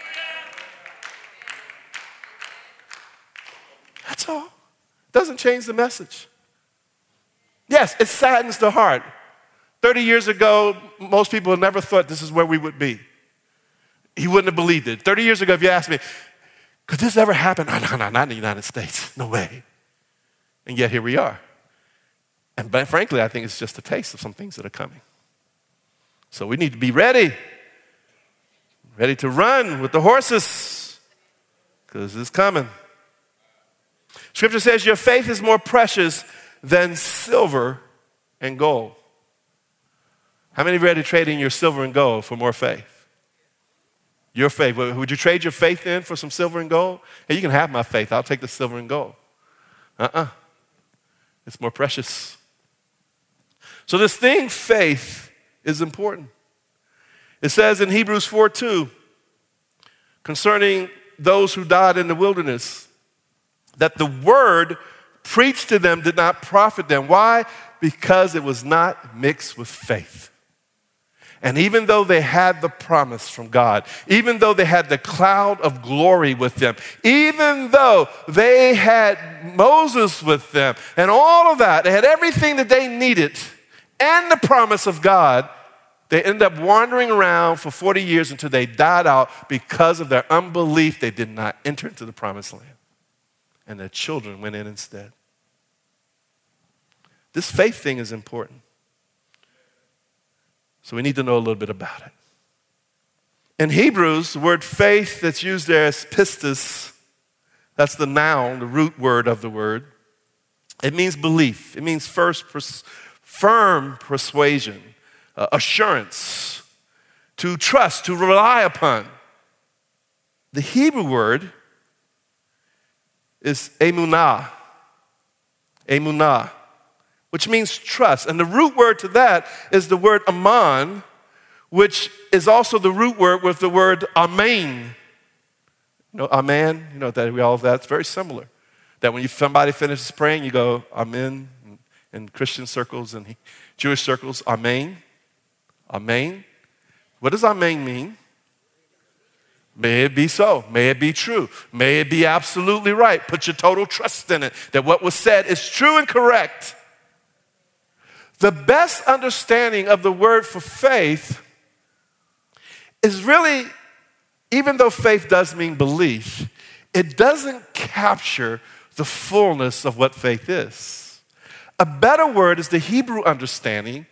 That's all. Doesn't change the message. Yes, it saddens the heart. 30 years ago, most people never thought this is where we would be. He wouldn't have believed it. 30 years ago, if you asked me, could this ever happen? No, not in the United States. No way. And yet here we are. But frankly, I think it's just a taste of some things that are coming. So we need to be ready to run with the horses, because it's coming. Scripture says your faith is more precious than silver and gold. How many of you are ready to trade in your silver and gold for more faith? Your faith. Would you trade your faith in for some silver and gold? Hey, you can have my faith. I'll take the silver and gold. It's more precious. So this thing, faith, is important. It says in Hebrews 4:2, concerning those who died in the wilderness, that the word preached to them did not profit them. Why? Because it was not mixed with faith. And even though they had the promise from God, even though they had the cloud of glory with them, even though they had Moses with them and all of that, they had everything that they needed and the promise of God, they ended up wandering around for 40 years until they died out because of their unbelief. They did not enter into the promised land. And their children went in instead. This faith thing is important. So we need to know a little bit about it. In Hebrews, the word faith that's used there is pistis. That's the noun, the root word of the word. It means belief. It means firm persuasion, assurance, to trust, to rely upon. The Hebrew word is emunah. Emunah, which means trust. And the root word to that is the word aman, which is also the root word with the word amen. You know, amen, you know that all of that's very similar. That when somebody finishes praying, you go, amen, in Christian circles and Jewish circles, amen, amen. What does amen mean? May it be so. May it be true. May it be absolutely right. Put your total trust in it, that what was said is true and correct. The best understanding of the word for faith is really, even though faith does mean belief, it doesn't capture the fullness of what faith is. A better word is the Hebrew understanding,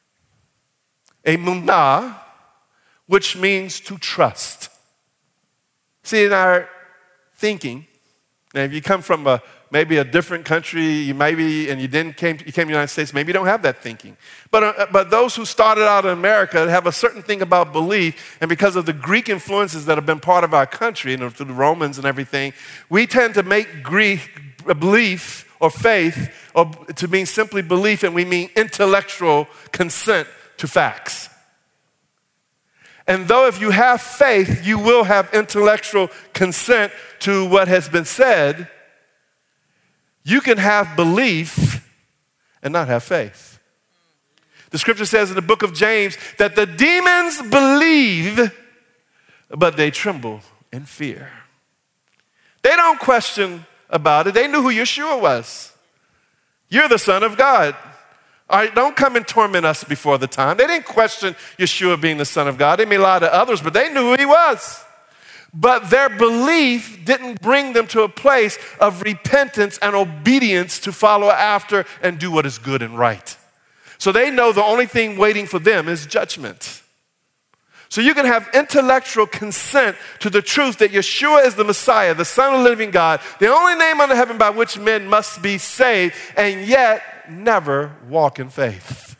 emunah, which means to trust. See, in our thinking, now if you come from maybe a different country, and you came to the United States, maybe you don't have that thinking. But those who started out in America have a certain thing about belief, and because of the Greek influences that have been part of our country, and through the Romans and everything, we tend to make belief or faith or to mean simply belief, and we mean intellectual consent to facts. And though if you have faith, you will have intellectual consent to what has been said, you can have belief and not have faith. The scripture says in the book of James that the demons believe, but they tremble in fear. They don't question about it. They knew who Yeshua was. You're the Son of God. All right, don't come and torment us before the time. They didn't question Yeshua being the Son of God. They may lie to others, but they knew who he was. But their belief didn't bring them to a place of repentance and obedience to follow after and do what is good and right. So they know the only thing waiting for them is judgment. So you can have intellectual consent to the truth that Yeshua is the Messiah, the Son of the living God, the only name under heaven by which men must be saved, and yet never walk in faith.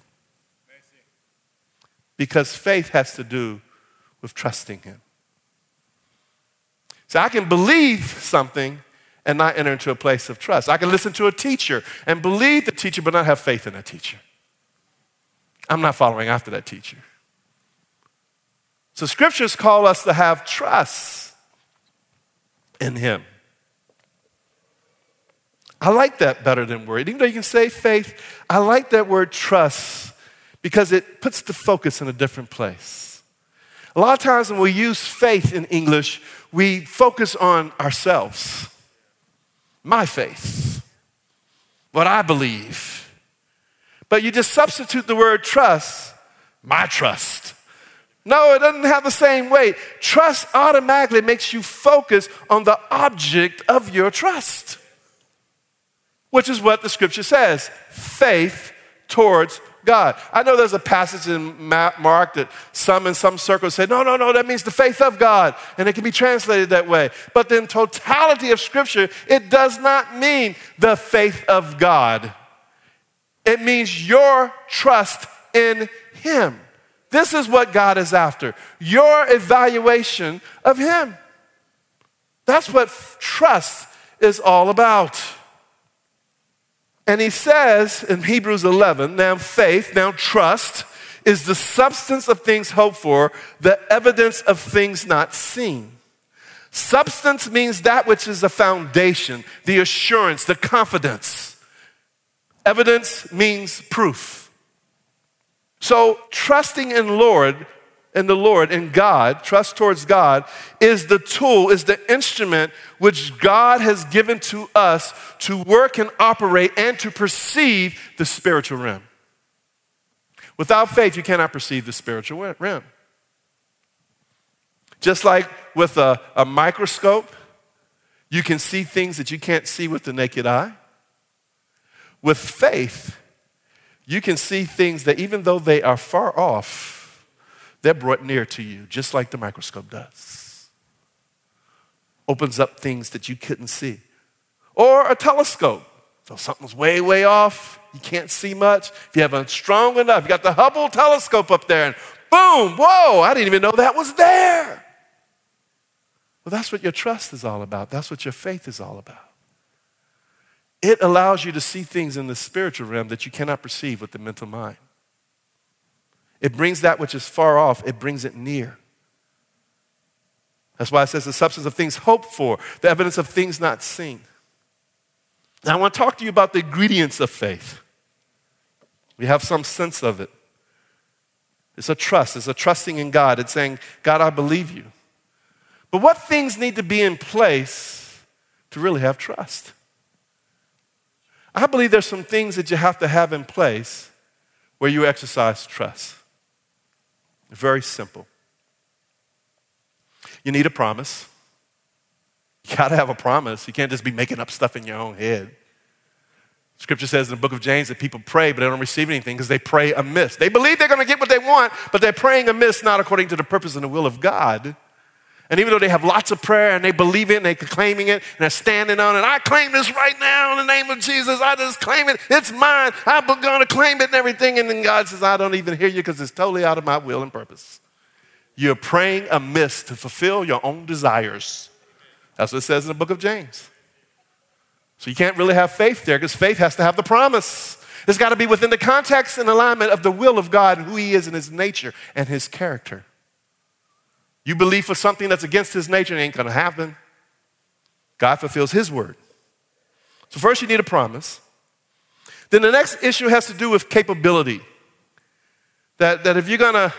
Because faith has to do with trusting him. So I can believe something and not enter into a place of trust. I can listen to a teacher and believe the teacher but not have faith in the teacher. I'm not following after that teacher. So scriptures call us to have trust in him. I like that better than word. Even though you can say faith, I like that word trust because it puts the focus in a different place. A lot of times when we use faith in English, we focus on ourselves. My faith, what I believe. But you just substitute the word trust, my trust. No, it doesn't have the same weight. Trust automatically makes you focus on the object of your trust, which is what the scripture says, faith towards God. I know there's a passage in Mark that some in some circles say, no, that means the faith of God, and it can be translated that way. But in totality of scripture, it does not mean the faith of God. It means your trust in him. This is what God is after, your evaluation of him. That's what trust is all about. And he says in Hebrews 11, now faith, now trust, is the substance of things hoped for, the evidence of things not seen. Substance means that which is the foundation, the assurance, the confidence. Evidence means proof. So trusting in the Lord, in God, trust towards God, is the tool, is the instrument which God has given to us to work and operate and to perceive the spiritual realm. Without faith, you cannot perceive the spiritual realm. Just like with a microscope, you can see things that you can't see with the naked eye. With faith, you can see things that even though they are far off, they're brought near to you, just like the microscope does. Opens up things that you couldn't see. Or a telescope. So something's way, way off. You can't see much. If you have a strong enough, you got the Hubble telescope up there and boom, whoa, I didn't even know that was there. Well, that's what your trust is all about. That's what your faith is all about. it allows you to see things in the spiritual realm that you cannot perceive with the mental mind. It brings that which is far off, it brings it near. That's why it says the substance of things hoped for, the evidence of things not seen. Now I want to talk to you about the ingredients of faith. We have some sense of it. It's a trust. It's a trusting in God. It's saying, God, I believe you. But what things need to be in place to really have trust? I believe there's some things that you have to have in place where you exercise trust. Very simple. You need a promise. You got to have a promise. You can't just be making up stuff in your own head. Scripture says in the book of James that people pray, but they don't receive anything because they pray amiss. They believe they're going to get what they want, but they're praying amiss, not according to the purpose and the will of God. And even though they have lots of prayer and they believe it and they're claiming it and they're standing on it, I claim this right now in the name of Jesus. I just claim it. It's mine. I'm going to claim it and everything. And then God says, I don't even hear you because it's totally out of my will and purpose. You're praying amiss to fulfill your own desires. That's what it says in the book of James. So you can't really have faith there because faith has to have the promise. It's got to be within the context and alignment of the will of God and who he is in his nature and his character. You believe for something that's against his nature, it ain't going to happen. God fulfills his word. So first you need a promise. Then the next issue has to do with capability. That if you're going to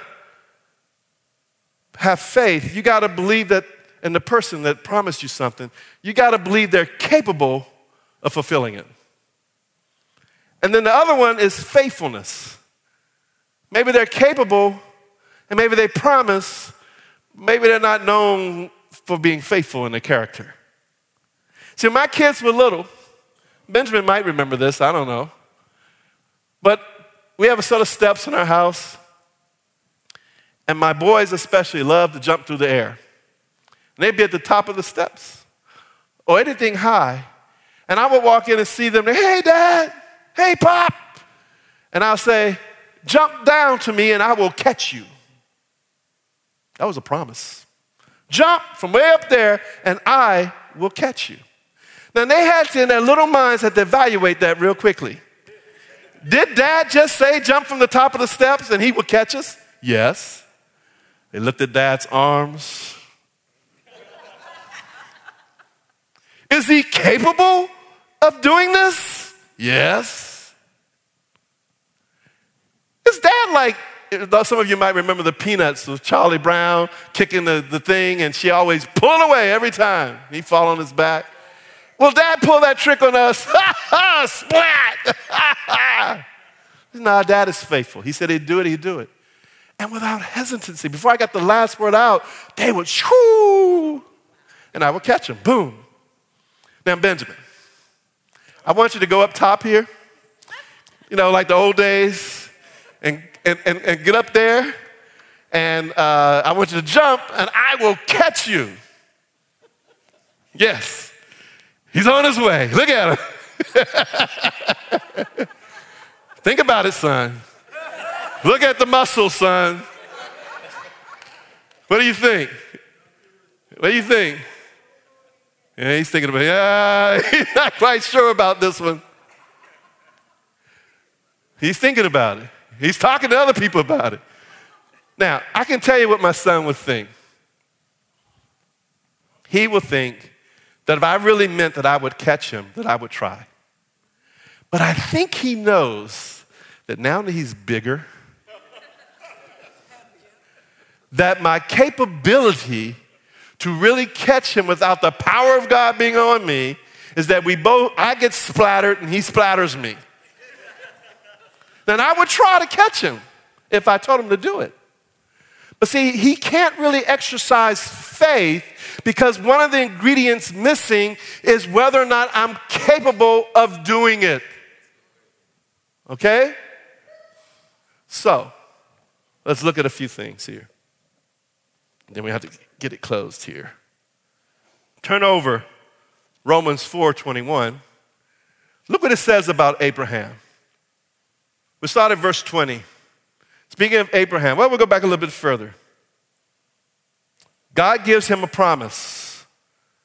have faith, you got to believe that in the person that promised you something, you got to believe they're capable of fulfilling it. And then the other one is faithfulness. Maybe they're capable and maybe they promise, maybe they're not known for being faithful in their character. See, when my kids were little, Benjamin might remember this, I don't know. But we have a set of steps in our house, and my boys especially love to jump through the air. And they'd be at the top of the steps or anything high. And I would walk in and see them, hey, Dad, hey, Pop. And I'll say, jump down to me and I will catch you. That was a promise. Jump from way up there and I will catch you. Now they had to, in their little minds, had to evaluate that real quickly. Did Dad just say jump from the top of the steps and he would catch us? Yes. They looked at Dad's arms. Is he capable of doing this? Yes. Is Dad like, some of you might remember the Peanuts with Charlie Brown kicking the thing and she always pulling away every time. He'd fall on his back. Will Dad pull that trick on us? Splat! No, Dad is faithful. He said he'd do it, he'd do it. And without hesitancy, before I got the last word out, they would shoo, and I would catch him. Boom. Now, Benjamin, I want you to go up top here, like the old days, and get up there, and I want you to jump, and I will catch you. Yes. He's on his way. Look at him. Think about it, son. Look at the muscle, son. What do you think? What do you think? Yeah, he's thinking about it. He's not quite sure about this one. He's thinking about it. He's talking to other people about it. Now, I can tell you what my son would think. He would think that if I really meant that I would catch him, that I would try. But I think he knows that now that he's bigger, that my capability to really catch him without the power of God being on me is that I get splattered and he splatters me. Then I would try to catch him if I told him to do it. But see, he can't really exercise faith because one of the ingredients missing is whether or not I'm capable of doing it. Okay? So, let's look at a few things here. Then we have to get it closed here. Turn over Romans 4:21. Look what it says about Abraham. We start at verse 20. Speaking of Abraham, we'll go back a little bit further. God gives him a promise.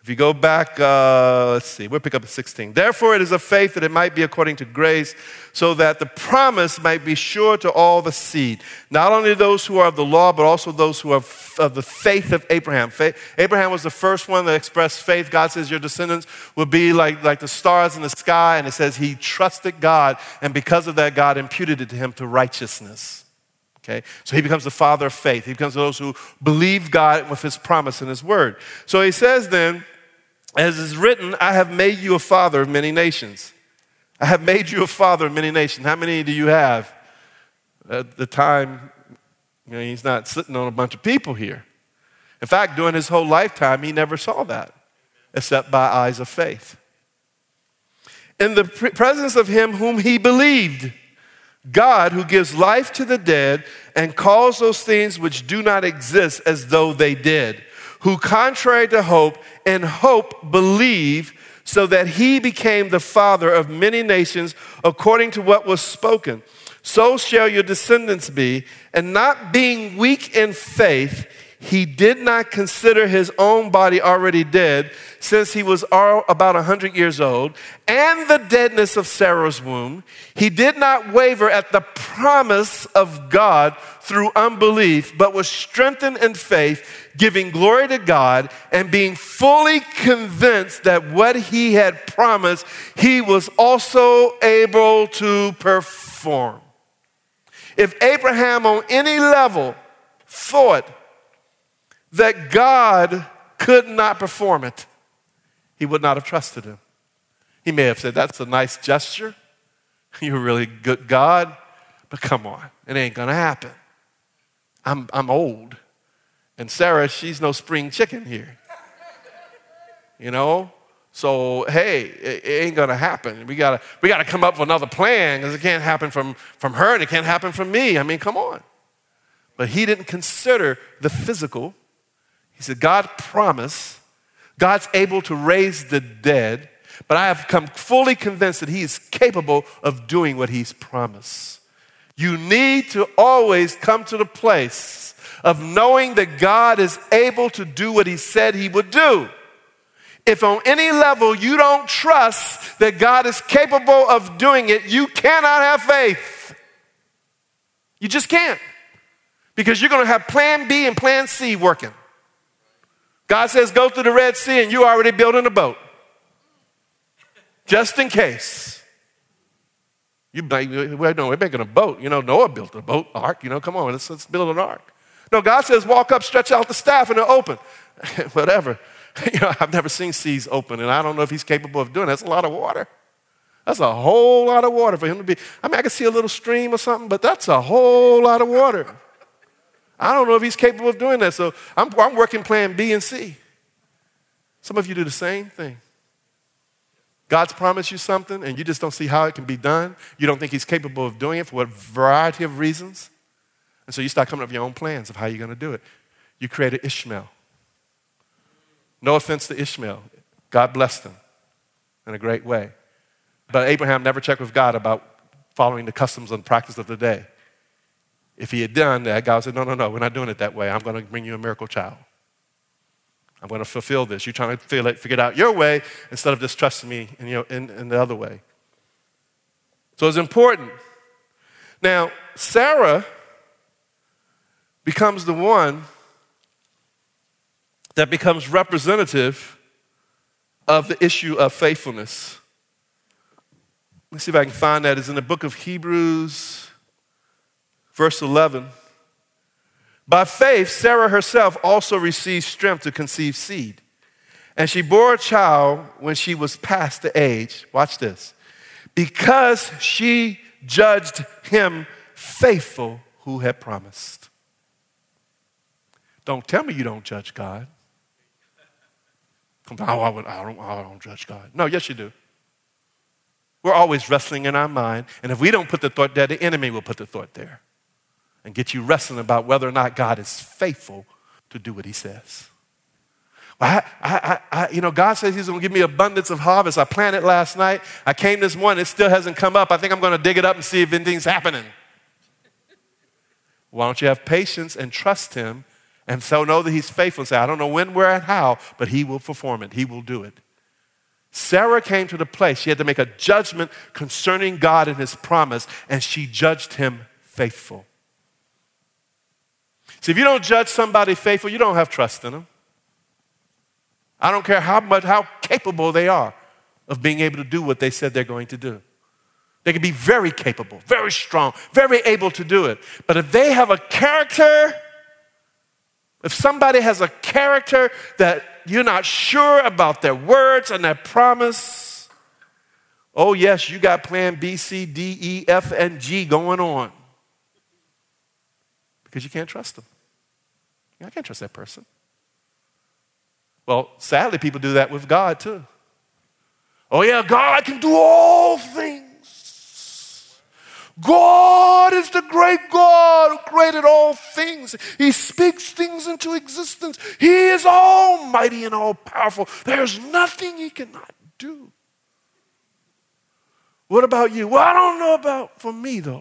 If you go back, let's see, we'll pick up at 16. Therefore, it is of faith that it might be according to grace, so that the promise might be sure to all the seed, not only those who are of the law, but also those who are of the faith of Abraham. Abraham was the first one that expressed faith. God says your descendants will be like the stars in the sky, and it says he trusted God, and because of that, God imputed it to him to righteousness. Okay? So he becomes the father of faith. He becomes those who believe God with his promise and his word. So he says then, as is written, I have made you a father of many nations. I have made you a father of many nations. How many do you have? At the time, he's not sitting on a bunch of people here. In fact, during his whole lifetime, he never saw that, except by eyes of faith. In the presence of him whom he believed, God who gives life to the dead and calls those things which do not exist as though they did, who contrary to hope, in hope believe, so that he became the father of many nations according to what was spoken. So shall your descendants be. And not being weak in faith, he did not consider his own body already dead, since he was about 100 years old, and the deadness of Sarah's womb. He did not waver at the promise of God through unbelief, but was strengthened in faith, giving glory to God, and being fully convinced that what he had promised, he was also able to perform. If Abraham on any level thought that God could not perform it, he would not have trusted him. He may have said, that's a nice gesture. You're a really good God, but come on, it ain't gonna happen. I'm old, and Sarah, she's no spring chicken here. So hey, it ain't gonna happen. We gotta come up with another plan, because it can't happen from her and it can't happen from me. I mean, come on. But he didn't consider the physical. He said, God promised, God's able to raise the dead, but I have come fully convinced that he is capable of doing what he's promised. You need to always come to the place of knowing that God is able to do what he said he would do. If on any level you don't trust that God is capable of doing it, you cannot have faith. You just can't. Because you're going to have plan B and plan C working. God says go through the Red Sea and you're already building a boat. Just in case. We're making a boat. Noah built a boat, ark. Come on, let's build an ark. No, God says walk up, stretch out the staff, and it'll open. Whatever. I've never seen seas open, and I don't know if he's capable of doing that. That's a lot of water. That's a whole lot of water for him to be. I can see a little stream or something, but that's a whole lot of water. I don't know if he's capable of doing that. So I'm working plan B and C. Some of you do the same thing. God's promised you something, and you just don't see how it can be done. You don't think he's capable of doing it for a variety of reasons. And so you start coming up with your own plans of how you're going to do it. You created Ishmael. No offense to Ishmael. God blessed him in a great way. But Abraham never checked with God about following the customs and practice of the day. If he had done that, God said, no, we're not doing it that way. I'm going to bring you a miracle child. I'm going to fulfill this. You're trying to figure it out your way instead of just trusting me in the other way. So it's important. Now, Sarah becomes the one that becomes representative of the issue of faithfulness. Let me see if I can find that. It's in the book of Hebrews, verse 11. By faith, Sarah herself also received strength to conceive seed. And she bore a child when she was past the age. Watch this. Because she judged him faithful who had promised. Don't tell me you don't judge God. I don't judge God. No, yes you do. We're always wrestling in our mind. And if we don't put the thought there, the enemy will put the thought there. And get you wrestling about whether or not God is faithful to do what he says. Well, God says he's going to give me abundance of harvest. I planted last night. I came this morning. It still hasn't come up. I think I'm going to dig it up and see if anything's happening. Why don't you have patience and trust him And so know that he's faithful and say, I don't know when, where, and how, but he will perform it. He will do it. Sarah came to the place, she had to make a judgment concerning God and his promise, and she judged him faithful. See, if you don't judge somebody faithful, you don't have trust in them. I don't care how capable they are of being able to do what they said they're going to do. They can be very capable, very strong, very able to do it. But if they have a character, if somebody has a character that you're not sure about their words and their promise, oh yes, you got plan B, C, D, E, F, and G going on. Because you can't trust them. I can't trust that person. Well, sadly, people do that with God too. Oh yeah, God can do all things. God is the great God who created all things. He speaks things into existence. He is almighty and all powerful. There's nothing he cannot do. What about you? Well, I don't know about for me though.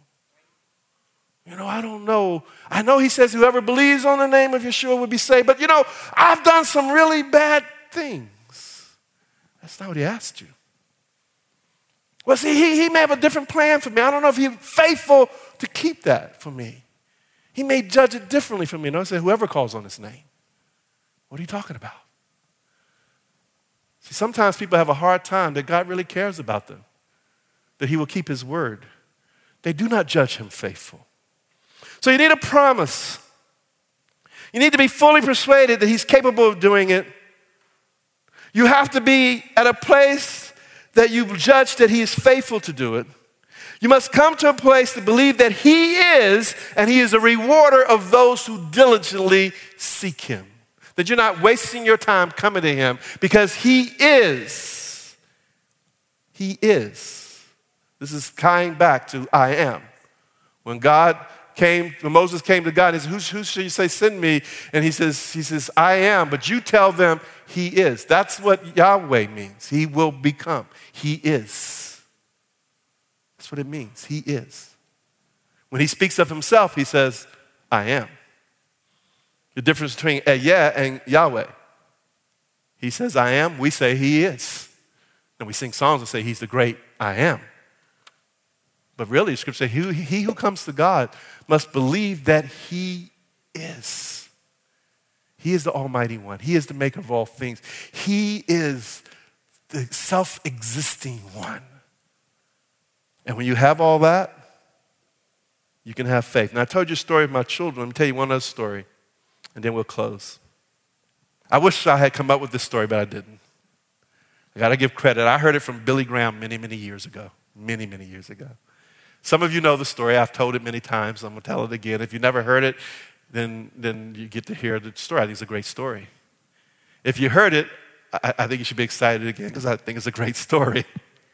I don't know. I know he says whoever believes on the name of Yeshua will be saved. But I've done some really bad things. That's not what he asked you. Well, see, he may have a different plan for me. I don't know if he's faithful to keep that for me. He may judge it differently for me. I say, whoever calls on his name. What are you talking about? See, sometimes people have a hard time that God really cares about them, that he will keep his word. They do not judge him faithful. So you need a promise. You need to be fully persuaded that he's capable of doing it. You have to be at a place that you judge that he is faithful to do it. You must come to a place to believe that he is, and he is a rewarder of those who diligently seek him. That you're not wasting your time coming to him because he is. He is. This is tying back to I am. When Moses came to God and he said, who should you say send me? And he says, I am, but you tell them he is. That's what Yahweh means. He will become. He is. That's what it means. He is. When he speaks of himself, he says, I am. The difference between Ehyeh and Yahweh. He says, I am. We say he is. And we sing songs and say he's the great I am. But really, the scripture says he who comes to God must believe that he is. He is the Almighty One. He is the maker of all things. He is the self-existing one. And when you have all that, you can have faith. Now, I told you a story of my children. Let me tell you one other story, and then we'll close. I wish I had come up with this story, but I didn't. I got to give credit. I heard it from Billy Graham many, many years ago. Many, many years ago. Some of you know the story. I've told it many times. I'm going to tell it again. If you never heard it, then you get to hear the story. I think it's a great story. If you heard it, I think you should be excited again because I think it's a great story.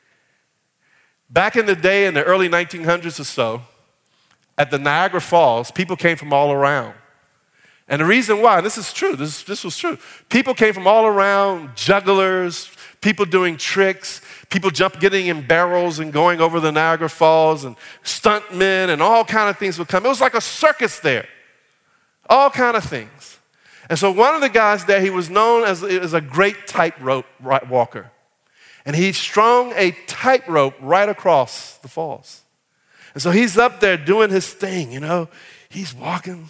Back in the day, in the early 1900s or so, at the Niagara Falls, people came from all around. And the reason why, and this is true, this was true. People came from all around, jugglers, people doing tricks, people getting in barrels and going over the Niagara Falls, and stuntmen and all kind of things would come. It was like a circus there. All kind of things. And so one of the guys there, he was known as a great tightrope walker. And he strung a tightrope right across the falls. And so he's up there doing his thing, He's walking.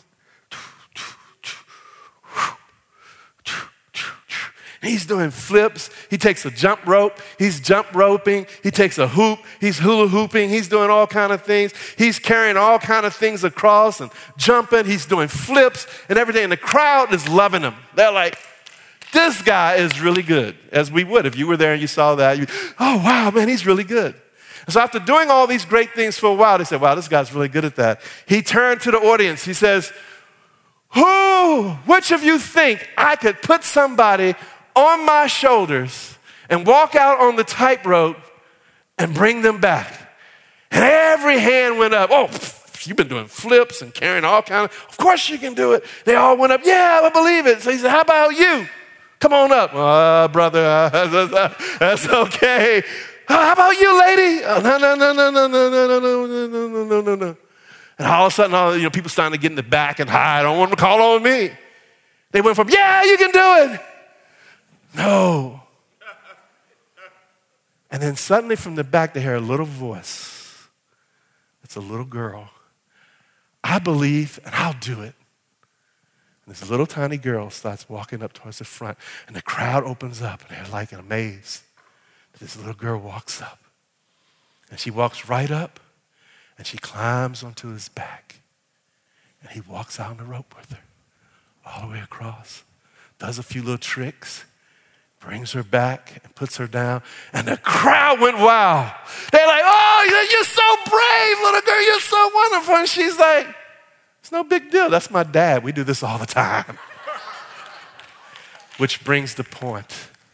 He's doing flips. He takes a jump rope. He's jump roping. He takes a hoop. He's hula hooping. He's doing all kind of things. He's carrying all kind of things across and jumping. He's doing flips and everything. And the crowd is loving him. They're like, this guy is really good, as we would. If you were there and you saw that, oh, wow, man, he's really good. And so after doing all these great things for a while, they said, wow, this guy's really good at that. He turned to the audience. He says, which of you think I could put somebody on my shoulders and walk out on the tightrope and bring them back? And every hand went up. Oh, you've been doing flips and carrying all kind of course you can do it. They all went up. Yeah, I believe it. So he said, how about you? Come on up. Brother, that's okay. How about you, lady? No. And all of a sudden, people starting to get in the back and hide. I don't want them to call on me. They went from, yeah, you can do it. No. And then suddenly from the back, they hear a little voice. It's a little girl. I believe, and I'll do it. And this little tiny girl starts walking up towards the front, and the crowd opens up, and they're like amazed that this little girl walks up. And she walks right up, and she climbs onto his back. And he walks out on the rope with her, all the way across, does a few little tricks, brings her back and puts her down, and the crowd went wild. They're like, oh, you're so brave, little girl, you're so wonderful. And she's like, it's no big deal. That's my dad. We do this all the time. Which brings the point.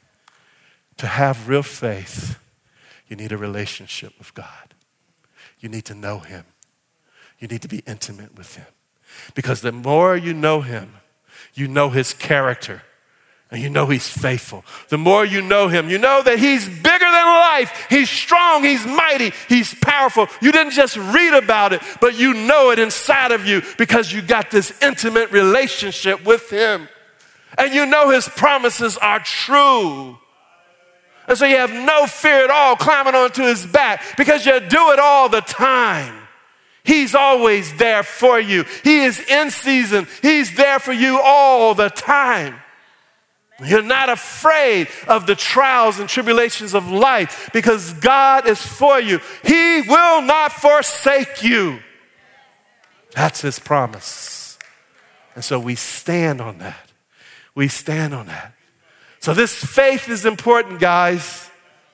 To have real faith, you need a relationship with God. You need to know him. You need to be intimate with him. Because the more you know him, you know his character. And you know he's faithful. The more you know him, you know that he's bigger than life. He's strong, he's mighty, he's powerful. You didn't just read about it, but you know it inside of you because you got this intimate relationship with him. And you know his promises are true. And so you have no fear at all climbing onto his back because you do it all the time. He's always there for you. He is in season. He's there for you all the time. You're not afraid of the trials and tribulations of life because God is for you. He will not forsake you. That's his promise. And so we stand on that. We stand on that. So this faith is important, guys.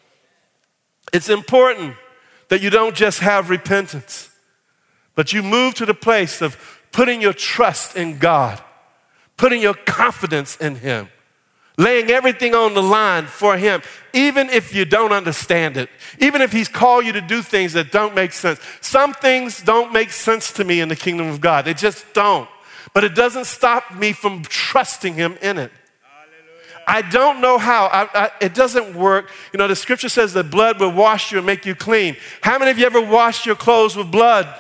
It's important that you don't just have repentance, but you move to the place of putting your trust in God, putting your confidence in him, laying everything on the line for him, even if you don't understand it, even if he's called you to do things that don't make sense. Some things don't make sense to me in the kingdom of God. They just don't. But it doesn't stop me from trusting him in it. Hallelujah. I don't know how. It doesn't work. The scripture says that blood will wash you and make you clean. How many of you ever washed your clothes with blood?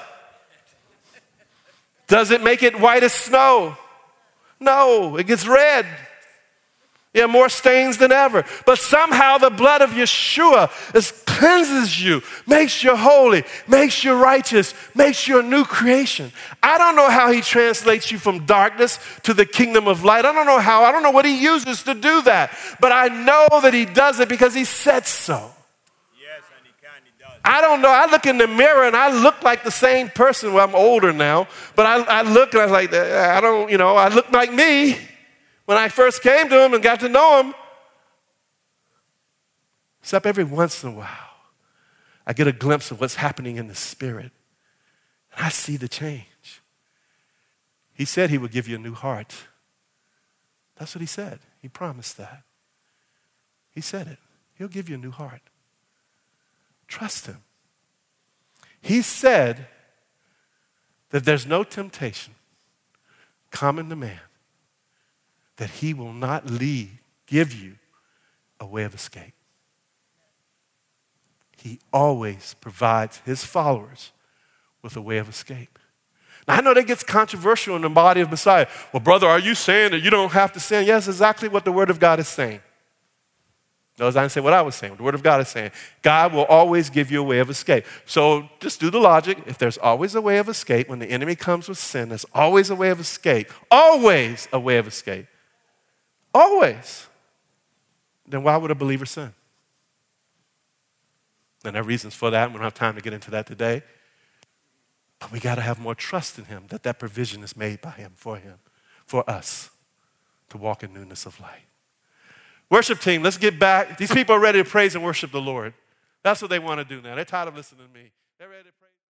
Does it make it white as snow? No, it gets red. You have more stains than ever. But somehow the blood of Yeshua cleanses you, makes you holy, makes you righteous, makes you a new creation. I don't know how he translates you from darkness to the kingdom of light. I don't know how. I don't know what he uses to do that. But I know that he does it because he said so. Yes, and he does. I don't know. I look in the mirror and I look like the same person. Well, I'm older now. But I look and I was like, I look like me. When I first came to him and got to know him, except every once in a while, I get a glimpse of what's happening in the spirit. And I see the change. He said he would give you a new heart. That's what he said. He promised that. He said it. He'll give you a new heart. Trust him. He said that there's no temptation common to man that he will not give you a way of escape. He always provides his followers with a way of escape. Now, I know that gets controversial in the body of Messiah. Well, brother, are you saying that you don't have to sin? Yes, exactly what the Word of God is saying. Notice I didn't say what I was saying. The Word of God is saying God will always give you a way of escape. So just do the logic. If there's always a way of escape, when the enemy comes with sin, there's always a way of escape. Always a way of escape. Always. Then why would a believer sin? And there are reasons for that. We don't have time to get into that today. But we got to have more trust in him that provision is made by him, for us to walk in newness of life. Worship team, let's get back. These people are ready to praise and worship the Lord. That's what they want to do now. They're tired of listening to me. They're ready to praise.